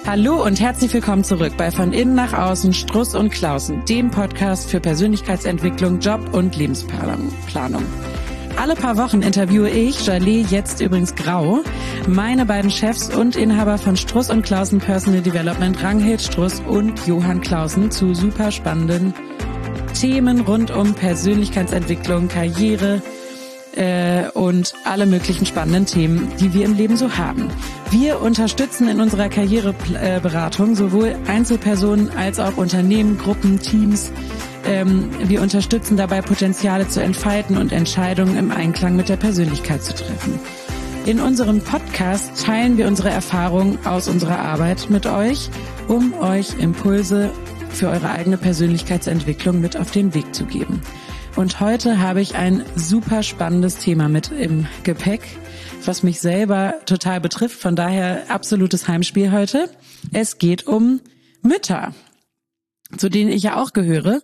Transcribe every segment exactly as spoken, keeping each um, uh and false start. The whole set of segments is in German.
Hallo und herzlich willkommen zurück bei Von Innen nach Außen Struss und Klausen, dem Podcast für Persönlichkeitsentwicklung, Job und Lebensplanung. Alle paar Wochen interviewe ich, Jaleh, jetzt übrigens grau, meine beiden Chefs und Inhaber von Struss und Klausen Personal Development, Ranghild Struss und Johann Clausen, zu super spannenden Themen rund um Persönlichkeitsentwicklung, Karriere äh, und alle möglichen spannenden Themen, die wir im Leben so haben. Wir unterstützen in unserer Karriereberatung sowohl Einzelpersonen als auch Unternehmen, Gruppen, Teams. Ähm, wir unterstützen dabei, Potenziale zu entfalten und Entscheidungen im Einklang mit der Persönlichkeit zu treffen. In unserem Podcast teilen wir unsere Erfahrungen aus unserer Arbeit mit euch, um euch Impulse für eure eigene Persönlichkeitsentwicklung mit auf den Weg zu geben. Und heute habe ich ein super spannendes Thema mit im Gepäck, was mich selber total betrifft. Von daher absolutes Heimspiel heute. Es geht um Mütter, zu denen ich ja auch gehöre.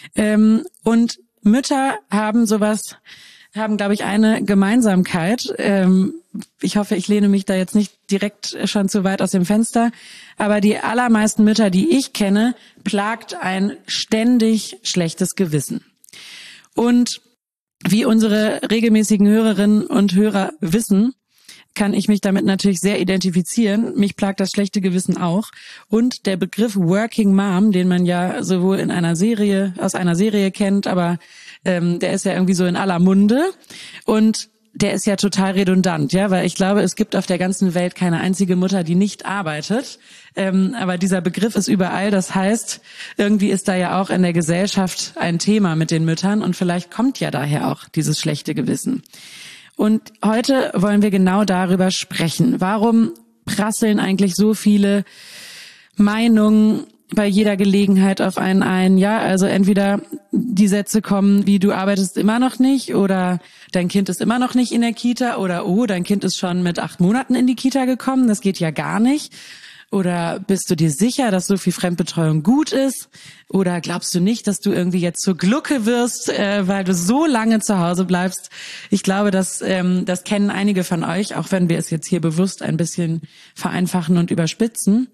Und Mütter haben sowas, haben, glaube ich, eine Gemeinsamkeit. Ich hoffe, ich lehne mich da jetzt nicht direkt schon zu weit aus dem Fenster. Aber die allermeisten Mütter, die ich kenne, plagt ein ständig schlechtes Gewissen. Und wie unsere regelmäßigen Hörerinnen und Hörer wissen, kann ich mich damit natürlich sehr identifizieren. Mich plagt das schlechte Gewissen auch. Und der Begriff Working Mom, den man ja sowohl in einer Serie, aus einer Serie kennt, aber ähm, der ist ja irgendwie so in aller Munde. Und der ist ja total redundant, ja, weil ich glaube, es gibt auf der ganzen Welt keine einzige Mutter, die nicht arbeitet. Ähm, aber dieser Begriff ist überall. Das heißt, irgendwie ist da ja auch in der Gesellschaft ein Thema mit den Müttern und vielleicht kommt ja daher auch dieses schlechte Gewissen. Und heute wollen wir genau darüber sprechen. Warum prasseln eigentlich so viele Meinungen bei jeder Gelegenheit auf einen ein? Ja, also entweder die Sätze kommen wie: Du arbeitest immer noch nicht, oder dein Kind ist immer noch nicht in der Kita, oder oh, dein Kind ist schon mit acht Monaten in die Kita gekommen, das geht ja gar nicht. Oder bist du dir sicher, dass so viel Fremdbetreuung gut ist? Oder glaubst du nicht, dass du irgendwie jetzt zur Glucke wirst, äh, weil du so lange zu Hause bleibst? Ich glaube, dass ähm, das kennen einige von euch, auch wenn wir es jetzt hier bewusst ein bisschen vereinfachen und überspitzen.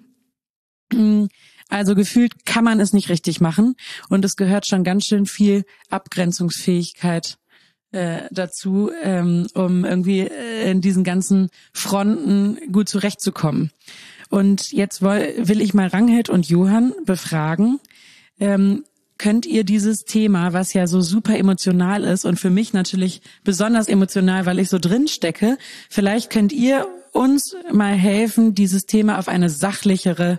Also gefühlt kann man es nicht richtig machen, und es gehört schon ganz schön viel Abgrenzungsfähigkeit äh, dazu, ähm, um irgendwie äh, in diesen ganzen Fronten gut zurechtzukommen. Und jetzt will, will ich mal Ranghild und Johann befragen. Ähm, könnt ihr dieses Thema, was ja so super emotional ist und für mich natürlich besonders emotional, weil ich so drin stecke, vielleicht könnt ihr uns mal helfen, dieses Thema auf eine sachlichere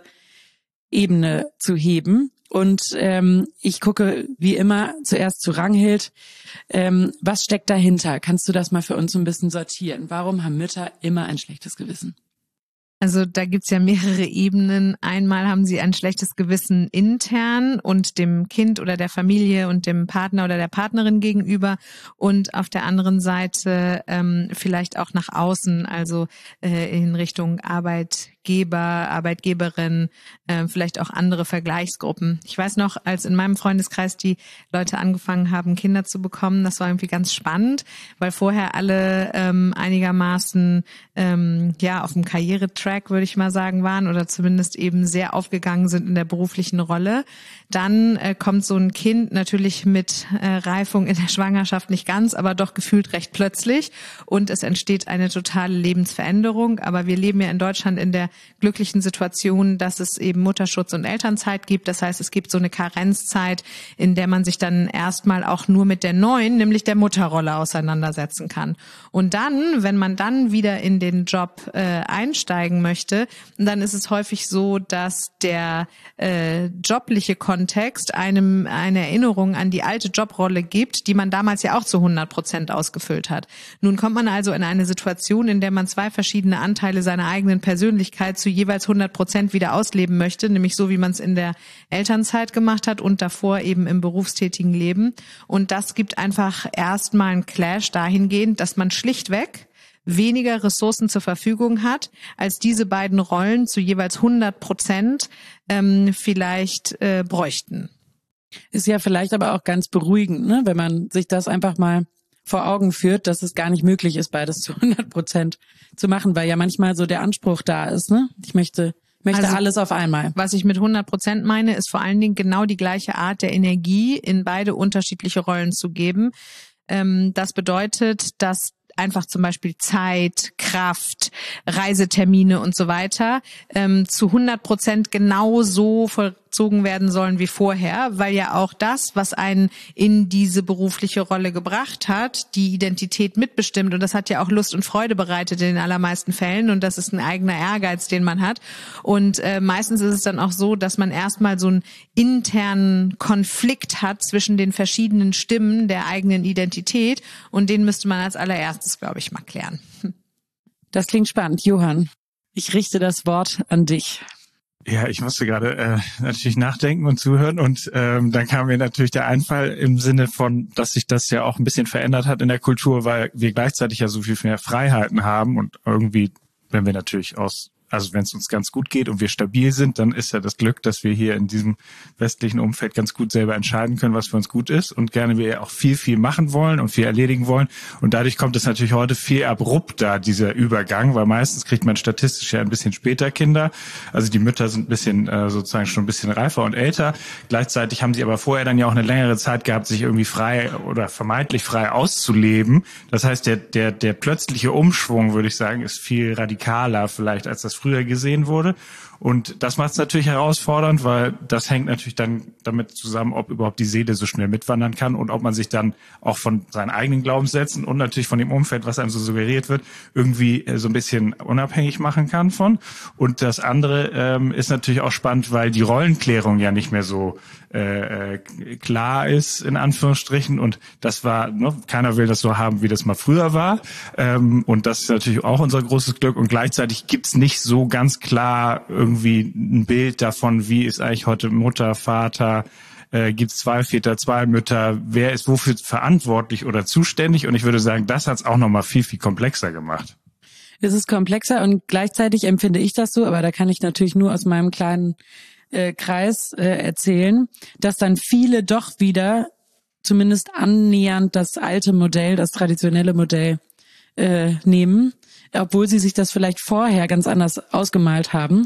Ebene zu heben. Und ähm, ich gucke wie immer zuerst zu Ranghild. Ähm, was steckt dahinter? Kannst du das mal für uns ein bisschen sortieren? Warum haben Mütter immer ein schlechtes Gewissen? Also da gibt's ja mehrere Ebenen. Einmal haben sie ein schlechtes Gewissen intern und dem Kind oder der Familie und dem Partner oder der Partnerin gegenüber, und auf der anderen Seite ähm, vielleicht auch nach außen, also äh, in Richtung Arbeitgeber, Arbeitgeberin, äh, vielleicht auch andere Vergleichsgruppen. Ich weiß noch, als in meinem Freundeskreis die Leute angefangen haben, Kinder zu bekommen, das war irgendwie ganz spannend, weil vorher alle ähm, einigermaßen ähm, ja auf dem Karrieretrack, würde ich mal sagen, waren oder zumindest eben sehr aufgegangen sind in der beruflichen Rolle. Dann äh, kommt so ein Kind natürlich mit äh, Reifung in der Schwangerschaft nicht ganz, aber doch gefühlt recht plötzlich, und es entsteht eine totale Lebensveränderung. Aber wir leben ja in Deutschland in der glücklichen Situation, dass es eben Mutterschutz und Elternzeit gibt. Das heißt, es gibt so eine Karenzzeit, in der man sich dann erstmal auch nur mit der neuen, nämlich der Mutterrolle, auseinandersetzen kann. Und dann, wenn man dann wieder in den Job äh, einsteigen möchte, dann ist es häufig so, dass der äh, jobliche Kontext einem eine Erinnerung an die alte Jobrolle gibt, die man damals ja auch zu hundert Prozent ausgefüllt hat. Nun kommt man also in eine Situation, in der man zwei verschiedene Anteile seiner eigenen Persönlichkeit zu jeweils hundert Prozent wieder ausleben möchte, nämlich so, wie man es in der Elternzeit gemacht hat und davor eben im berufstätigen Leben. Und das gibt einfach erstmal einen Clash dahingehend, dass man schlichtweg weniger Ressourcen zur Verfügung hat, als diese beiden Rollen zu jeweils hundert Prozent ähm, vielleicht äh, bräuchten. Ist ja vielleicht aber auch ganz beruhigend, ne, wenn man sich das einfach mal vor Augen führt, dass es gar nicht möglich ist, beides zu hundert Prozent zu machen, weil ja manchmal so der Anspruch da ist, ne? Ich möchte Möchte also, alles auf einmal. Was ich mit hundert Prozent meine, ist vor allen Dingen genau die gleiche Art der Energie in beide unterschiedliche Rollen zu geben. Ähm, das bedeutet, dass einfach zum Beispiel Zeit, Kraft, Reisetermine und so weiter ähm, zu hundert Prozent genau so vollzogen werden sollen wie vorher, weil ja auch das, was einen in diese berufliche Rolle gebracht hat, die Identität mitbestimmt, und das hat ja auch Lust und Freude bereitet in den allermeisten Fällen, und das ist ein eigener Ehrgeiz, den man hat. Und äh, meistens ist es dann auch so, dass man erstmal so einen internen Konflikt hat zwischen den verschiedenen Stimmen der eigenen Identität, und den müsste man als allererstes, glaube ich, mal klären. Das klingt spannend. Johann, ich richte das Wort an dich. Ja, ich musste gerade äh, natürlich nachdenken und zuhören, und ähm, dann kam mir natürlich der Einfall im Sinne von, dass sich das ja auch ein bisschen verändert hat in der Kultur, weil wir gleichzeitig ja so viel mehr Freiheiten haben, und irgendwie, wenn wir natürlich aus Also wenn es uns ganz gut geht und wir stabil sind, dann ist ja das Glück, dass wir hier in diesem westlichen Umfeld ganz gut selber entscheiden können, was für uns gut ist, und gerne wir auch viel, viel machen wollen und viel erledigen wollen. Und dadurch kommt es natürlich heute viel abrupter, dieser Übergang, weil meistens kriegt man statistisch ja ein bisschen später Kinder. Also die Mütter sind ein bisschen äh, sozusagen schon ein bisschen reifer und älter. Gleichzeitig haben sie aber vorher dann ja auch eine längere Zeit gehabt, sich irgendwie frei oder vermeintlich frei auszuleben. Das heißt, der, der, der plötzliche Umschwung, würde ich sagen, ist viel radikaler vielleicht, als das früher gesehen wurde. Und das macht es natürlich herausfordernd, weil das hängt natürlich dann damit zusammen, ob überhaupt die Seele so schnell mitwandern kann und ob man sich dann auch von seinen eigenen Glaubenssätzen und natürlich von dem Umfeld, was einem so suggeriert wird, irgendwie so ein bisschen unabhängig machen kann von. Und das andere ähm, ist natürlich auch spannend, weil die Rollenklärung ja nicht mehr so äh, klar ist, in Anführungsstrichen. Und das war, ne, keiner will das so haben, wie das mal früher war. Ähm, und das ist natürlich auch unser großes Glück. Und gleichzeitig gibt's nicht so ganz klar irgendwie ein Bild davon, wie ist eigentlich heute Mutter, Vater, äh, gibt es zwei Väter, zwei Mütter, wer ist wofür verantwortlich oder zuständig? Und ich würde sagen, das hat es auch nochmal viel, viel komplexer gemacht. Es ist komplexer, und gleichzeitig empfinde ich das so, aber da kann ich natürlich nur aus meinem kleinen äh, Kreis äh, erzählen, dass dann viele doch wieder zumindest annähernd das alte Modell, das traditionelle Modell äh, nehmen, obwohl sie sich das vielleicht vorher ganz anders ausgemalt haben.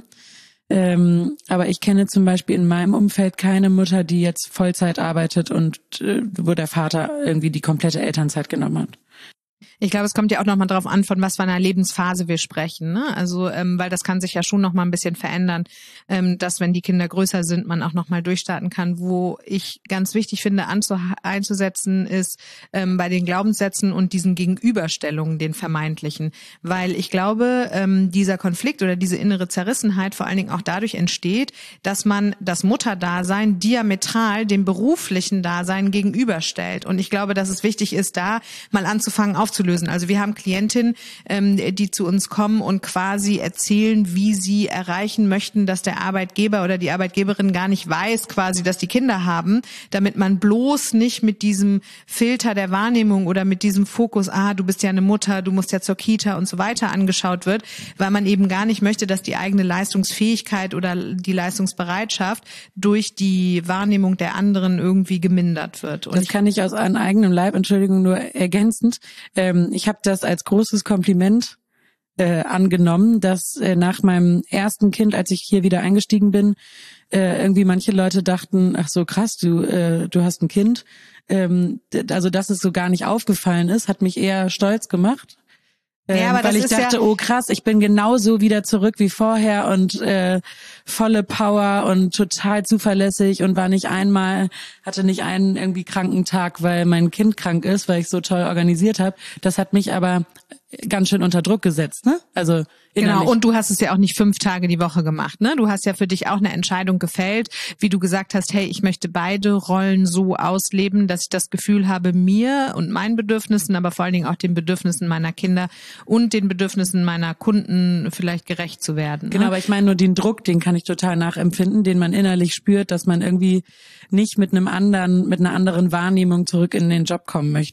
Ähm, aber ich kenne zum Beispiel in meinem Umfeld keine Mutter, die jetzt Vollzeit arbeitet und äh, wo der Vater irgendwie die komplette Elternzeit genommen hat. Ich glaube, es kommt ja auch nochmal drauf an, von was für einer Lebensphase wir sprechen, ne? Also, ähm, weil das kann sich ja schon nochmal ein bisschen verändern, ähm, dass, wenn die Kinder größer sind, man auch nochmal durchstarten kann. Wo ich ganz wichtig finde, anzu- einzusetzen, ist ähm, bei den Glaubenssätzen und diesen Gegenüberstellungen, den vermeintlichen. Weil ich glaube, ähm, dieser Konflikt oder diese innere Zerrissenheit vor allen Dingen auch dadurch entsteht, dass man das Mutterdasein diametral dem beruflichen Dasein gegenüberstellt. Und ich glaube, dass es wichtig ist, da mal anzufangen aufzulösen. Also wir haben Klientinnen, ähm, die zu uns kommen und quasi erzählen, wie sie erreichen möchten, dass der Arbeitgeber oder die Arbeitgeberin gar nicht weiß, quasi, dass die Kinder haben, damit man bloß nicht mit diesem Filter der Wahrnehmung oder mit diesem Fokus, ah, du bist ja eine Mutter, du musst ja zur Kita und so weiter angeschaut wird, weil man eben gar nicht möchte, dass die eigene Leistungsfähigkeit oder die Leistungsbereitschaft durch die Wahrnehmung der anderen irgendwie gemindert wird. Und das kann ich aus einem eigenen Leib, Entschuldigung, nur ergänzend. Ähm, ich habe das als großes Kompliment äh, angenommen, dass äh, nach meinem ersten Kind, als ich hier wieder eingestiegen bin, äh, irgendwie manche Leute dachten, ach so krass, du äh, du hast ein Kind. Ähm, also dass es so gar nicht aufgefallen ist, hat mich eher stolz gemacht. Ähm, ja, aber weil das ich ist dachte, ja oh krass, ich bin genauso wieder zurück wie vorher und äh, volle Power und total zuverlässig und war nicht einmal, hatte nicht einen irgendwie kranken Tag, weil mein Kind krank ist, weil ich so toll organisiert habe. Das hat mich aber ganz schön unter Druck gesetzt, ne? Also innerlich. Genau, und du hast es ja auch nicht fünf Tage die Woche gemacht, ne? Du hast ja für dich auch eine Entscheidung gefällt, wie du gesagt hast, hey, ich möchte beide Rollen so ausleben, dass ich das Gefühl habe, mir und meinen Bedürfnissen, aber vor allen Dingen auch den Bedürfnissen meiner Kinder und den Bedürfnissen meiner Kunden vielleicht gerecht zu werden. Ne? Genau, aber ich meine nur den Druck, den kann ich total nachempfinden, den man innerlich spürt, dass man irgendwie nicht mit einem anderen, mit einer anderen Wahrnehmung zurück in den Job kommen möchte.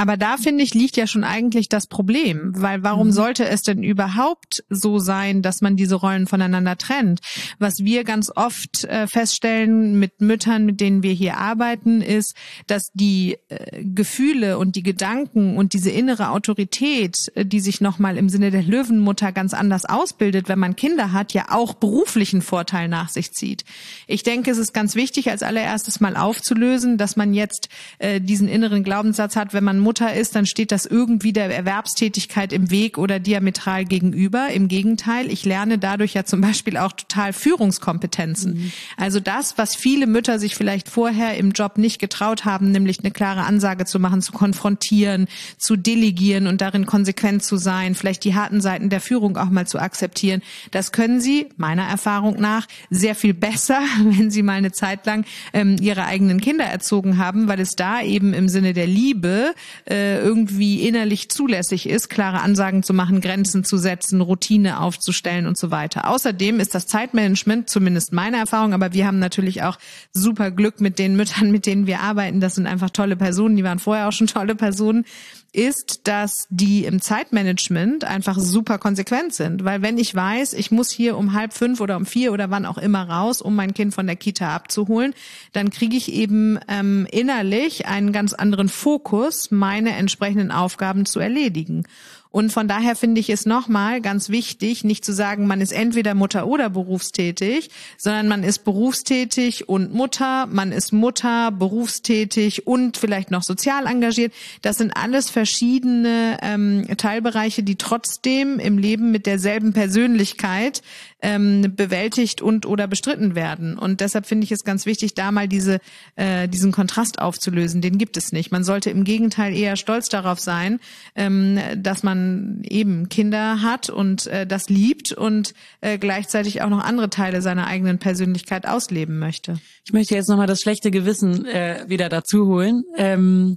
Aber da, finde ich, liegt ja schon eigentlich das Problem, weil warum mhm. sollte es denn überhaupt so sein, dass man diese Rollen voneinander trennt? Was wir ganz oft äh, feststellen mit Müttern, mit denen wir hier arbeiten, ist, dass die äh, Gefühle und die Gedanken und diese innere Autorität, äh, die sich nochmal im Sinne der Löwenmutter ganz anders ausbildet, wenn man Kinder hat, ja auch beruflichen Vorteil nach sich zieht. Ich denke, es ist ganz wichtig, als allererstes mal aufzulösen, dass man jetzt äh, diesen inneren Glaubenssatz hat, wenn man Mutter ist, dann steht das irgendwie der Erwerbstätigkeit im Weg oder diametral gegenüber. Im Gegenteil, ich lerne dadurch ja zum Beispiel auch total Führungskompetenzen. Mhm. Also das, was viele Mütter sich vielleicht vorher im Job nicht getraut haben, nämlich eine klare Ansage zu machen, zu konfrontieren, zu delegieren und darin konsequent zu sein, vielleicht die harten Seiten der Führung auch mal zu akzeptieren. Das können sie, meiner Erfahrung nach, sehr viel besser, wenn sie mal eine Zeit lang ähm, ihre eigenen Kinder erzogen haben, weil es da eben im Sinne der Liebe äh, irgendwie innerlich zulässig ist, klare Ansagen zu machen, Grenzen zu setzen, Routine aufzustellen und so weiter. Außerdem ist das Zeitmanagement, zumindest meine Erfahrung, aber wir haben natürlich auch super Glück mit den Müttern, mit denen wir arbeiten. Das sind einfach tolle Personen, die waren vorher auch schon tolle Personen, ist, dass die im Zeitmanagement einfach super konsequent sind. Weil wenn ich weiß, ich muss hier um halb fünf oder um vier oder wann auch immer raus, um mein Kind von der Kita abzuholen, dann kriege ich eben ähm, innerlich einen ganz anderen Fokus, meine entsprechenden Aufgaben zu erledigen. Und von daher finde ich es nochmal ganz wichtig, nicht zu sagen, man ist entweder Mutter oder berufstätig, sondern man ist berufstätig und Mutter, man ist Mutter, berufstätig und vielleicht noch sozial engagiert. Das sind alles verschiedene ähm, Teilbereiche, die trotzdem im Leben mit derselben Persönlichkeit ähm, bewältigt und oder bestritten werden. Und deshalb finde ich es ganz wichtig, da mal diese äh, diesen Kontrast aufzulösen. Den gibt es nicht. Man sollte im Gegenteil eher stolz darauf sein, ähm, dass man eben Kinder hat und äh, das liebt und äh, gleichzeitig auch noch andere Teile seiner eigenen Persönlichkeit ausleben möchte. Ich möchte jetzt nochmal das schlechte Gewissen äh, wieder dazu holen. Ähm,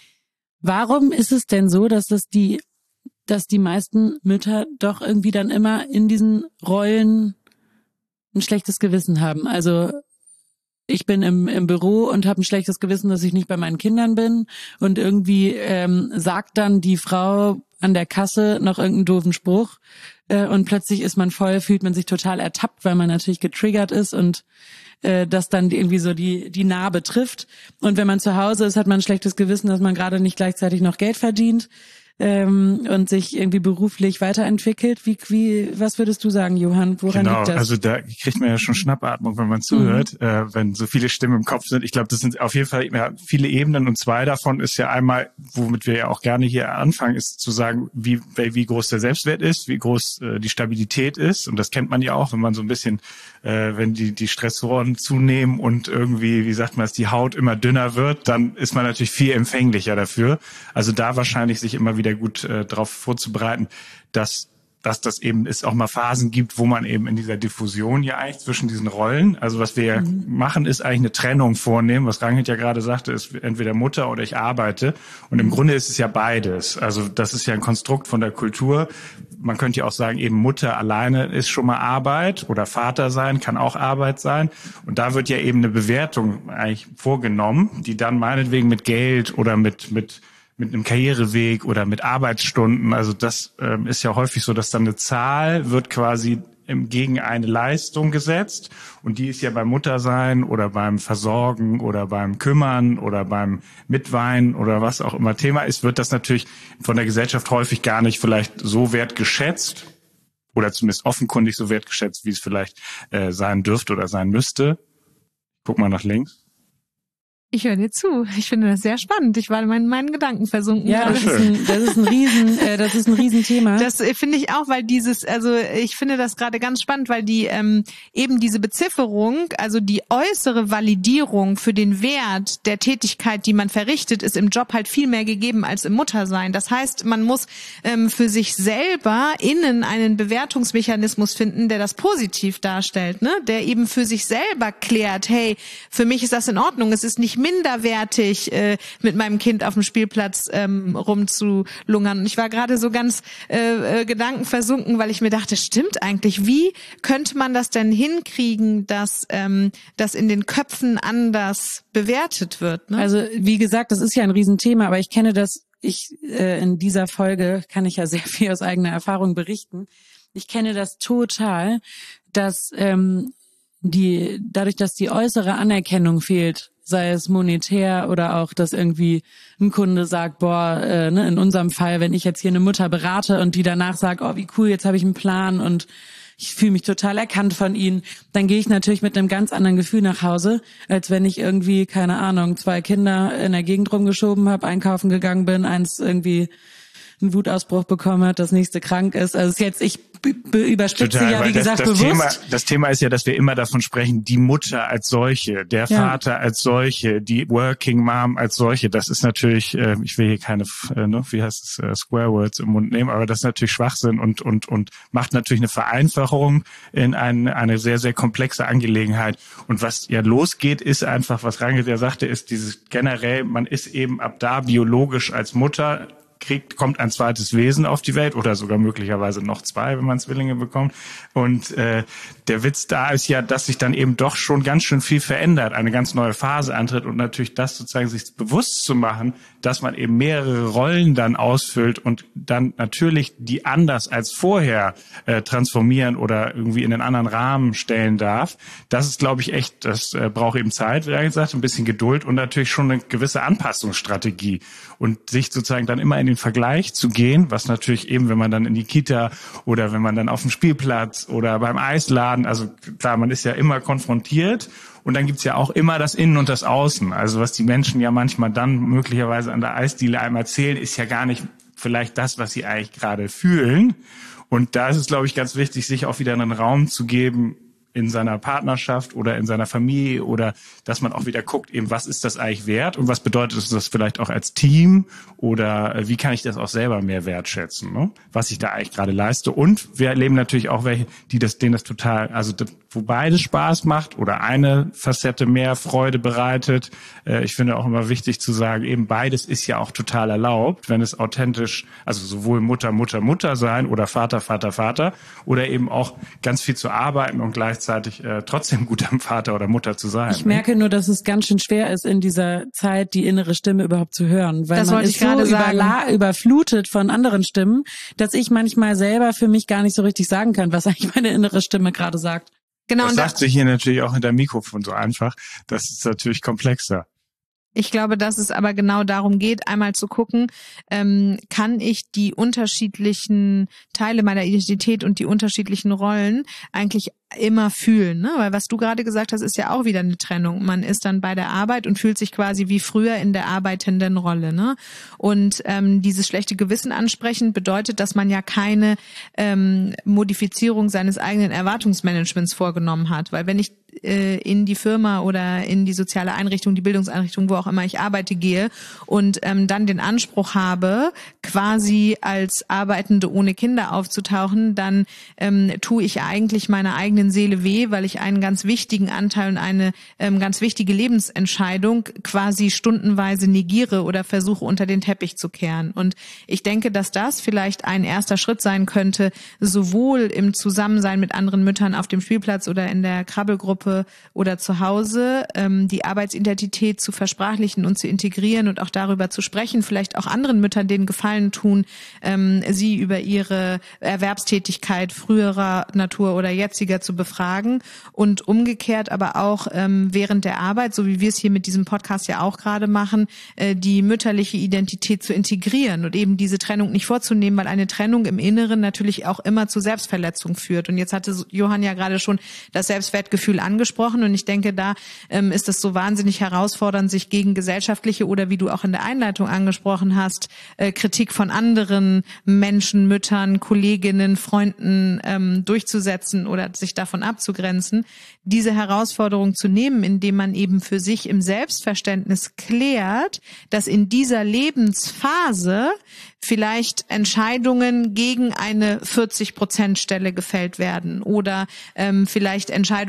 warum ist es denn so, dass das die, dass die meisten Mütter doch irgendwie dann immer in diesen Rollen ein schlechtes Gewissen haben? Also ich bin im, im Büro und habe ein schlechtes Gewissen, dass ich nicht bei meinen Kindern bin und irgendwie ähm, sagt dann die Frau an der Kasse noch irgendeinen doofen Spruch äh, und plötzlich ist man voll, fühlt man sich total ertappt, weil man natürlich getriggert ist und äh, das dann irgendwie so die die Narbe trifft. Und wenn man zu Hause ist, hat man ein schlechtes Gewissen, dass man gerade nicht gleichzeitig noch Geld verdient ähm, und sich irgendwie beruflich weiterentwickelt. Wie, wie, was würdest du sagen, Johann? Woran genau, liegt das? Also da kriegt man ja schon Schnappatmung, wenn man zuhört, mhm. äh, wenn so viele Stimmen im Kopf sind. Ich glaube, das sind auf jeden Fall ja, viele Ebenen und zwei davon ist ja einmal, womit wir ja auch gerne hier anfangen, ist zu sagen, wie wie groß der Selbstwert ist, wie groß äh, die Stabilität ist. Und das kennt man ja auch, wenn man so ein bisschen, äh, wenn die die Stressoren zunehmen und irgendwie, wie sagt man es, die Haut immer dünner wird, dann ist man natürlich viel empfänglicher dafür. Also da wahrscheinlich sich immer wieder gut äh, darauf vorzubereiten, dass dass das eben es auch mal Phasen gibt, wo man eben in dieser Diffusion ja eigentlich zwischen diesen Rollen, also was wir ja mhm. machen, ist eigentlich eine Trennung vornehmen, was Rangit ja gerade sagte, ist entweder Mutter oder ich arbeite und im Grunde ist es ja beides, also das ist ja ein Konstrukt von der Kultur, man könnte ja auch sagen, eben Mutter alleine ist schon mal Arbeit oder Vater sein kann auch Arbeit sein und da wird ja eben eine Bewertung eigentlich vorgenommen, die dann meinetwegen mit Geld oder mit mit mit einem Karriereweg oder mit Arbeitsstunden. Also das ähm, ist ja häufig so, dass dann eine Zahl wird quasi im, gegen eine Leistung gesetzt. Und die ist ja beim Muttersein oder beim Versorgen oder beim Kümmern oder beim Mitweinen oder was auch immer Thema ist, wird das natürlich von der Gesellschaft häufig gar nicht vielleicht so wertgeschätzt oder zumindest offenkundig so wertgeschätzt, wie es vielleicht äh, sein dürfte oder sein müsste. Guck mal nach links. Ich höre dir zu. Ich finde das sehr spannend. Ich war in meinen, meinen Gedanken versunken. Ja, das ist ein, das ist ein Riesen, äh, das ist ein Riesenthema. Das äh, finde ich auch, weil dieses, also ich finde das gerade ganz spannend, weil die ähm, eben diese Bezifferung, also die äußere Validierung für den Wert der Tätigkeit, die man verrichtet, ist im Job halt viel mehr gegeben als im Muttersein. Das heißt, man muss ähm, für sich selber innen einen Bewertungsmechanismus finden, der das positiv darstellt, ne? Der eben für sich selber klärt, hey, für mich ist das in Ordnung. Es ist nicht minderwertig, äh, mit meinem Kind auf dem Spielplatz ähm, rumzulungern. Und ich war gerade so ganz äh, äh, gedankenversunken, weil ich mir dachte, stimmt eigentlich, wie könnte man das denn hinkriegen, dass ähm, das in den Köpfen anders bewertet wird? Ne? Also wie gesagt, das ist ja ein Riesenthema, aber ich kenne das ich äh, in dieser Folge kann ich ja sehr viel aus eigener Erfahrung berichten. Ich kenne das total, dass ähm, die dadurch, dass die äußere Anerkennung fehlt, sei es monetär oder auch, dass irgendwie ein Kunde sagt, boah, äh, ne, in unserem Fall, wenn ich jetzt hier eine Mutter berate und die danach sagt, oh, wie cool, jetzt habe ich einen Plan und ich fühle mich total erkannt von ihnen, dann gehe ich natürlich mit einem ganz anderen Gefühl nach Hause, als wenn ich irgendwie, keine Ahnung, zwei Kinder in der Gegend rumgeschoben habe, einkaufen gegangen bin, eins irgendwie einen Wutausbruch bekommen hat, das nächste krank ist. Also es ist jetzt, ich b- b- überspitze Total, ja, wie das, gesagt, das bewusst. Thema, das Thema ist ja, dass wir immer davon sprechen, die Mutter als solche, der Ja. Vater als solche, die Working Mom als solche. Das ist natürlich, äh, ich will hier keine, äh, ne, wie heißt es, äh, Square Words im Mund nehmen, aber das ist natürlich Schwachsinn und und und macht natürlich eine Vereinfachung in ein, eine sehr, sehr komplexe Angelegenheit. Und was ja losgeht, ist einfach, was Rangel ja sagte, ist dieses generell, man ist eben ab da biologisch als Mutter, kriegt, kommt ein zweites Wesen auf die Welt oder sogar möglicherweise noch zwei, wenn man Zwillinge bekommt. Und äh, der Witz da ist ja, dass sich dann eben doch schon ganz schön viel verändert, eine ganz neue Phase antritt und natürlich das sozusagen sich bewusst zu machen, dass man eben mehrere Rollen dann ausfüllt und dann natürlich die anders als vorher äh, transformieren oder irgendwie in einen anderen Rahmen stellen darf. Das ist, glaube ich, echt, das äh, braucht eben Zeit, wie er gesagt, ein bisschen Geduld und natürlich schon eine gewisse Anpassungsstrategie und sich sozusagen dann immer in den Vergleich zu gehen, was natürlich eben, wenn man dann in die Kita oder wenn man dann auf dem Spielplatz oder beim Eisladen, also klar, man ist ja immer konfrontiert und dann gibt's ja auch immer das Innen und das Außen. Also was die Menschen ja manchmal dann möglicherweise an der Eisdiele einem erzählen, ist ja gar nicht vielleicht das, was sie eigentlich gerade fühlen. Und da ist es, glaube ich, ganz wichtig, sich auch wieder einen Raum zu geben, in seiner Partnerschaft oder in seiner Familie oder dass man auch wieder guckt, eben was ist das eigentlich wert und was bedeutet das vielleicht auch als Team oder wie kann ich das auch selber mehr wertschätzen, ne? Was ich da eigentlich gerade leiste. Und wir erleben natürlich auch welche, die das, denen das total, also wo beides Spaß macht oder eine Facette mehr Freude bereitet. Äh, ich finde auch immer wichtig zu sagen, eben beides ist ja auch total erlaubt, wenn es authentisch, also sowohl Mutter, Mutter, Mutter sein oder Vater, Vater, Vater oder eben auch ganz viel zu arbeiten und gleichzeitig äh, trotzdem guter Vater oder Mutter zu sein. Ich merke nur, dass es ganz schön schwer ist, in dieser Zeit die innere Stimme überhaupt zu hören, weil das man ist ist so überla- überflutet von anderen Stimmen, dass ich manchmal selber für mich gar nicht so richtig sagen kann, was eigentlich meine innere Stimme gerade sagt. Genau, das und sagt sich hier natürlich auch hinter dem Mikrofon so einfach. Das ist natürlich komplexer. Ich glaube, dass es aber genau darum geht, einmal zu gucken, ähm, kann ich die unterschiedlichen Teile meiner Identität und die unterschiedlichen Rollen eigentlich immer fühlen, ne? Weil was du gerade gesagt hast, ist ja auch wieder eine Trennung. Man ist dann bei der Arbeit und fühlt sich quasi wie früher in der arbeitenden Rolle, ne? Und ähm, dieses schlechte Gewissen ansprechen bedeutet, dass man ja keine ähm, Modifizierung seines eigenen Erwartungsmanagements vorgenommen hat, weil wenn ich äh, in die Firma oder in die soziale Einrichtung, die Bildungseinrichtung, wo auch immer ich arbeite, gehe und ähm, dann den Anspruch habe, quasi als Arbeitende ohne Kinder aufzutauchen, dann ähm, tue ich eigentlich meiner eigenen Seele weh, weil ich einen ganz wichtigen Anteil und eine ähm, ganz wichtige Lebensentscheidung quasi stundenweise negiere oder versuche unter den Teppich zu kehren. Und ich denke, dass das vielleicht ein erster Schritt sein könnte, sowohl im Zusammensein mit anderen Müttern auf dem Spielplatz oder in der Krabbelgruppe oder zu Hause, ähm, die Arbeitsidentität zu versprachlichen und zu integrieren und auch darüber zu sprechen, vielleicht auch anderen Müttern den Gefallen tun, ähm, sie über ihre Erwerbstätigkeit früherer Natur oder jetziger zu befragen und umgekehrt aber auch ähm, während der Arbeit, so wie wir es hier mit diesem Podcast ja auch gerade machen, äh, die mütterliche Identität zu integrieren und eben diese Trennung nicht vorzunehmen, weil eine Trennung im Inneren natürlich auch immer zu Selbstverletzung führt. Und jetzt hatte Johann ja gerade schon das Selbstwertgefühl angesprochen und ich denke, da ähm, ist es so wahnsinnig herausfordernd, sich gegen gesellschaftliche oder wie du auch in der Einleitung angesprochen hast, äh, Kritik von anderen Menschen, Müttern, Kolleginnen, Freunden ähm, durchzusetzen oder sich davon abzugrenzen, diese Herausforderung zu nehmen, indem man eben für sich im Selbstverständnis klärt, dass in dieser Lebensphase vielleicht Entscheidungen gegen eine vierzig Prozent Stelle gefällt werden oder ähm, vielleicht Entscheidungen für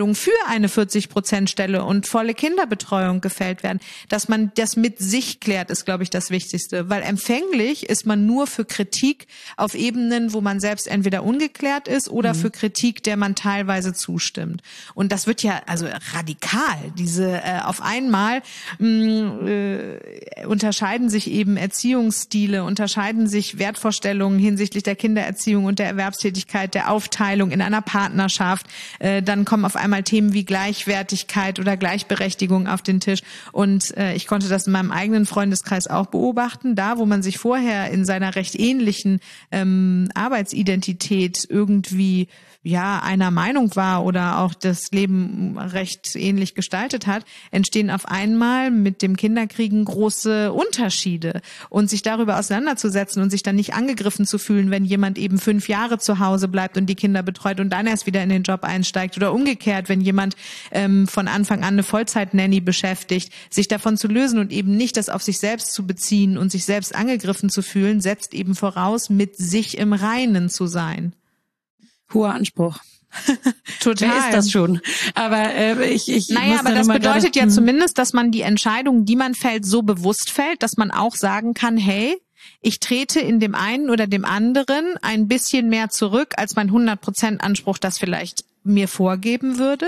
eine vierzig Prozent Stelle und volle Kinderbetreuung gefällt werden. Dass man das mit sich klärt, ist, glaube ich, das Wichtigste. Weil empfänglich ist man nur für Kritik auf Ebenen, wo man selbst entweder ungeklärt ist oder mhm. für Kritik, der man teilweise zustimmt. Und das wird ja also radikal. Diese äh, auf einmal mh, äh, unterscheiden sich eben Erziehungsstile, unterscheiden sich Wertvorstellungen hinsichtlich der Kindererziehung und der Erwerbstätigkeit, der Aufteilung in einer Partnerschaft. Äh, dann kommen auf einmal Themen wie Gleichwertigkeit oder Gleichberechtigung auf den Tisch. Und äh, ich konnte das in meinem eigenen Freundeskreis auch beobachten. Da, wo man sich vorher in seiner recht ähnlichen ähm, Arbeitsidentität irgendwie ja einer Meinung war oder auch das Leben recht ähnlich gestaltet hat, entstehen auf einmal mit dem Kinderkriegen große Unterschiede. Und sich darüber auseinanderzusetzen und sich dann nicht angegriffen zu fühlen, wenn jemand eben fünf Jahre zu Hause bleibt und die Kinder betreut und dann erst wieder in den Job einsteigt, oder umgekehrt, wenn jemand ähm, von Anfang an eine Vollzeit-Nanny beschäftigt, sich davon zu lösen und eben nicht das auf sich selbst zu beziehen und sich selbst angegriffen zu fühlen, setzt eben voraus, mit sich im Reinen zu sein. Hoher Anspruch. Total. Wer ist das schon? Aber äh, ich, ich Naja, muss aber das bedeutet grade, ja zumindest, dass man die Entscheidungen, die man fällt, so bewusst fällt, dass man auch sagen kann, hey, ich trete in dem einen oder dem anderen ein bisschen mehr zurück, als mein hundert Prozent Anspruch das vielleicht mir vorgeben würde.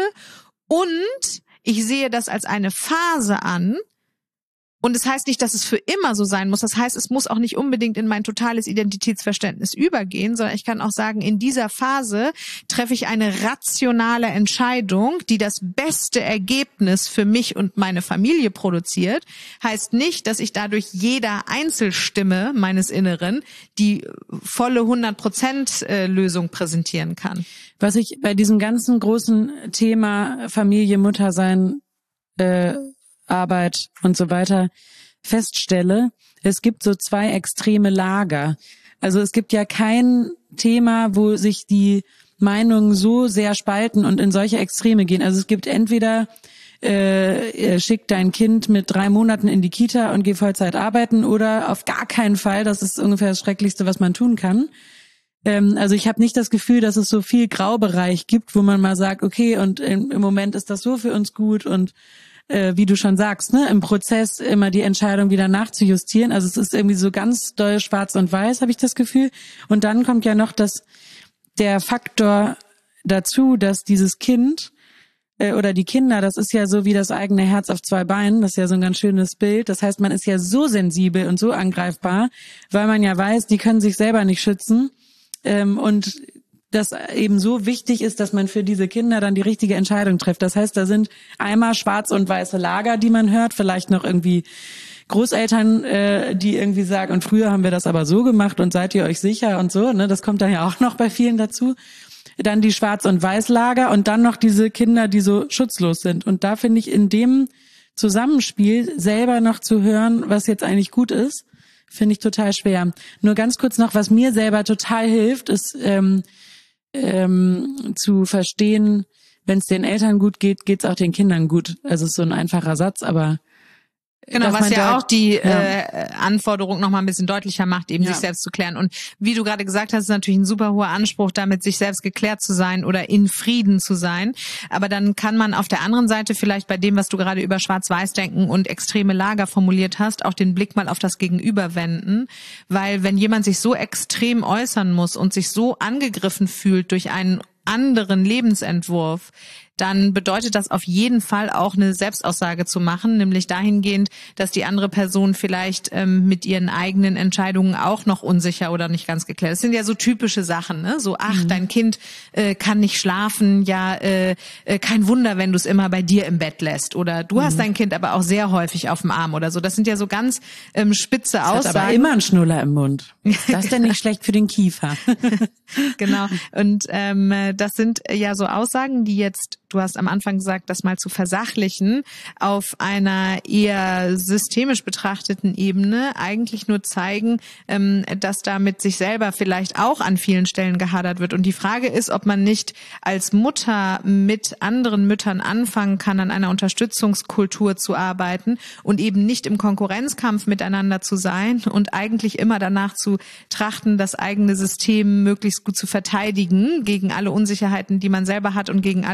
Und ich sehe das als eine Phase an. Und es heißt nicht, dass es für immer so sein muss. Das heißt, es muss auch nicht unbedingt in mein totales Identitätsverständnis übergehen, sondern ich kann auch sagen, in dieser Phase treffe ich eine rationale Entscheidung, die das beste Ergebnis für mich und meine Familie produziert. Heißt nicht, dass ich dadurch jeder Einzelstimme meines Inneren die volle hundert Prozent Lösung präsentieren kann. Was ich bei diesem ganzen großen Thema Familie, Muttersein, äh, Arbeit und so weiter feststelle, es gibt so zwei extreme Lager. Also es gibt ja kein Thema, wo sich die Meinungen so sehr spalten und in solche Extreme gehen. Also es gibt entweder äh, schick dein Kind mit drei Monaten in die Kita und geh Vollzeit arbeiten, oder auf gar keinen Fall. Das ist ungefähr das Schrecklichste, was man tun kann. Ähm, also ich habe nicht das Gefühl, dass es so viel Graubereich gibt, wo man mal sagt, okay, und im, im Moment ist das so für uns gut, und Äh, wie du schon sagst, ne, im Prozess immer die Entscheidung wieder nachzujustieren. Also es ist irgendwie so ganz doll schwarz und weiß, habe ich das Gefühl. Und dann kommt ja noch das, der Faktor dazu, dass dieses Kind äh, oder die Kinder, das ist ja so wie das eigene Herz auf zwei Beinen. Das ist ja so ein ganz schönes Bild. Das heißt, man ist ja so sensibel und so angreifbar, weil man ja weiß, die können sich selber nicht schützen. Ähm, und das eben so wichtig ist, dass man für diese Kinder dann die richtige Entscheidung trifft. Das heißt, da sind einmal schwarz und weiße Lager, die man hört, vielleicht noch irgendwie Großeltern, äh, die irgendwie sagen, und früher haben wir das aber so gemacht und seid ihr euch sicher und so, ne? Das kommt dann ja auch noch bei vielen dazu. Dann die Schwarz- und Weiß-Lager und dann noch diese Kinder, die so schutzlos sind. Und da finde ich in dem Zusammenspiel selber noch zu hören, was jetzt eigentlich gut ist, finde ich total schwer. Nur ganz kurz noch, was mir selber total hilft, ist ähm, ähm, zu verstehen, wenn es den Eltern gut geht, geht's auch den Kindern gut. Also es ist so ein einfacher Satz, aber genau, was ja da, auch die ja. äh, Anforderung noch mal ein bisschen deutlicher macht, eben ja. sich selbst zu klären. Und wie du gerade gesagt hast, ist natürlich ein super hoher Anspruch, damit sich selbst geklärt zu sein oder in Frieden zu sein. Aber dann kann man auf der anderen Seite vielleicht bei dem, was du gerade über Schwarz-Weiß-Denken und extreme Lager formuliert hast, auch den Blick mal auf das Gegenüber wenden. Weil wenn jemand sich so extrem äußern muss und sich so angegriffen fühlt durch einen anderen Lebensentwurf, dann bedeutet das auf jeden Fall auch eine Selbstaussage zu machen, nämlich dahingehend, dass die andere Person vielleicht ähm, mit ihren eigenen Entscheidungen auch noch unsicher oder nicht ganz geklärt ist. Das sind ja so typische Sachen, ne? So, ach, mhm. dein Kind äh, kann nicht schlafen, ja, äh, äh, kein Wunder, wenn du es immer bei dir im Bett lässt. Oder du mhm. hast dein Kind aber auch sehr häufig auf dem Arm oder so. Das sind ja so ganz ähm, spitze das Aussagen. Hat aber immer einen Schnuller im Mund. Das ist denn nicht schlecht für den Kiefer. Genau. Und ähm, das sind ja so Aussagen, die jetzt, du hast am Anfang gesagt, das mal zu versachlichen, auf einer eher systemisch betrachteten Ebene eigentlich nur zeigen, ähm, dass da mit sich selber vielleicht auch an vielen Stellen gehadert wird. Und die Frage ist, ob man nicht als Mutter mit anderen Müttern anfangen kann, an einer Unterstützungskultur zu arbeiten und eben nicht im Konkurrenzkampf miteinander zu sein und eigentlich immer danach zu trachten, das eigene System möglichst gut zu verteidigen gegen alle Unsicherheiten, die man selber hat und gegen alle Kritik,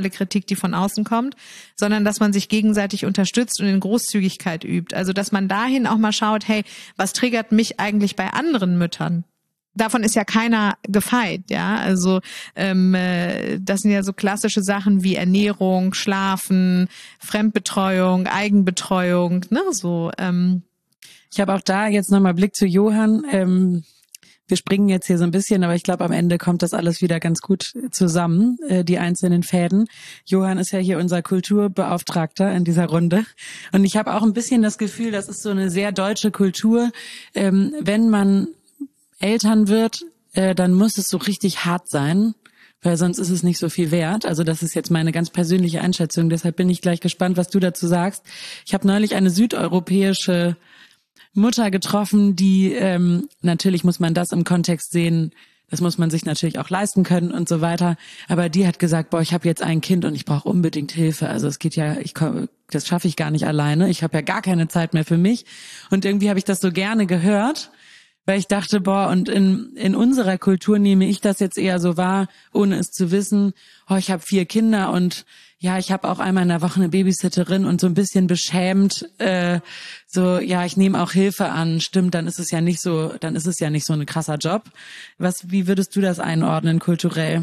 die von außen kommt, sondern dass man sich gegenseitig unterstützt und in Großzügigkeit übt. Also dass man dahin auch mal schaut, hey, was triggert mich eigentlich bei anderen Müttern? Davon ist ja keiner gefeit, ja. Also ähm, das sind ja so klassische Sachen wie Ernährung, Schlafen, Fremdbetreuung, Eigenbetreuung, ne, so. Ähm. Ich habe auch da jetzt nochmal Blick zu Johann. Ähm, wir springen jetzt hier so ein bisschen, aber ich glaube, am Ende kommt das alles wieder ganz gut zusammen, äh, die einzelnen Fäden. Johann ist ja hier unser Kulturbeauftragter in dieser Runde. Und ich habe auch ein bisschen das Gefühl, das ist so eine sehr deutsche Kultur, ähm, wenn man Eltern wird, äh, dann muss es so richtig hart sein, weil sonst ist es nicht so viel wert. Also das ist jetzt meine ganz persönliche Einschätzung. Deshalb bin ich gleich gespannt, was du dazu sagst. Ich habe neulich eine südeuropäische Mutter getroffen, die, ähm, natürlich muss man das im Kontext sehen, das muss man sich natürlich auch leisten können und so weiter. Aber die hat gesagt, boah, ich habe jetzt ein Kind und ich brauche unbedingt Hilfe. Also es geht ja, ich komm, das schaffe ich gar nicht alleine. Ich habe ja gar keine Zeit mehr für mich. Und irgendwie habe ich das so gerne gehört, weil ich dachte, boah, und in in unserer Kultur nehme ich das jetzt eher so wahr, ohne es zu wissen, oh, ich habe vier Kinder und ja, ich habe auch einmal in der Woche eine Babysitterin und so ein bisschen beschämt, äh, so, ja, ich nehme auch Hilfe an, stimmt, dann ist es ja nicht so, dann ist es ja nicht so ein krasser Job. Was, wie würdest du das einordnen kulturell?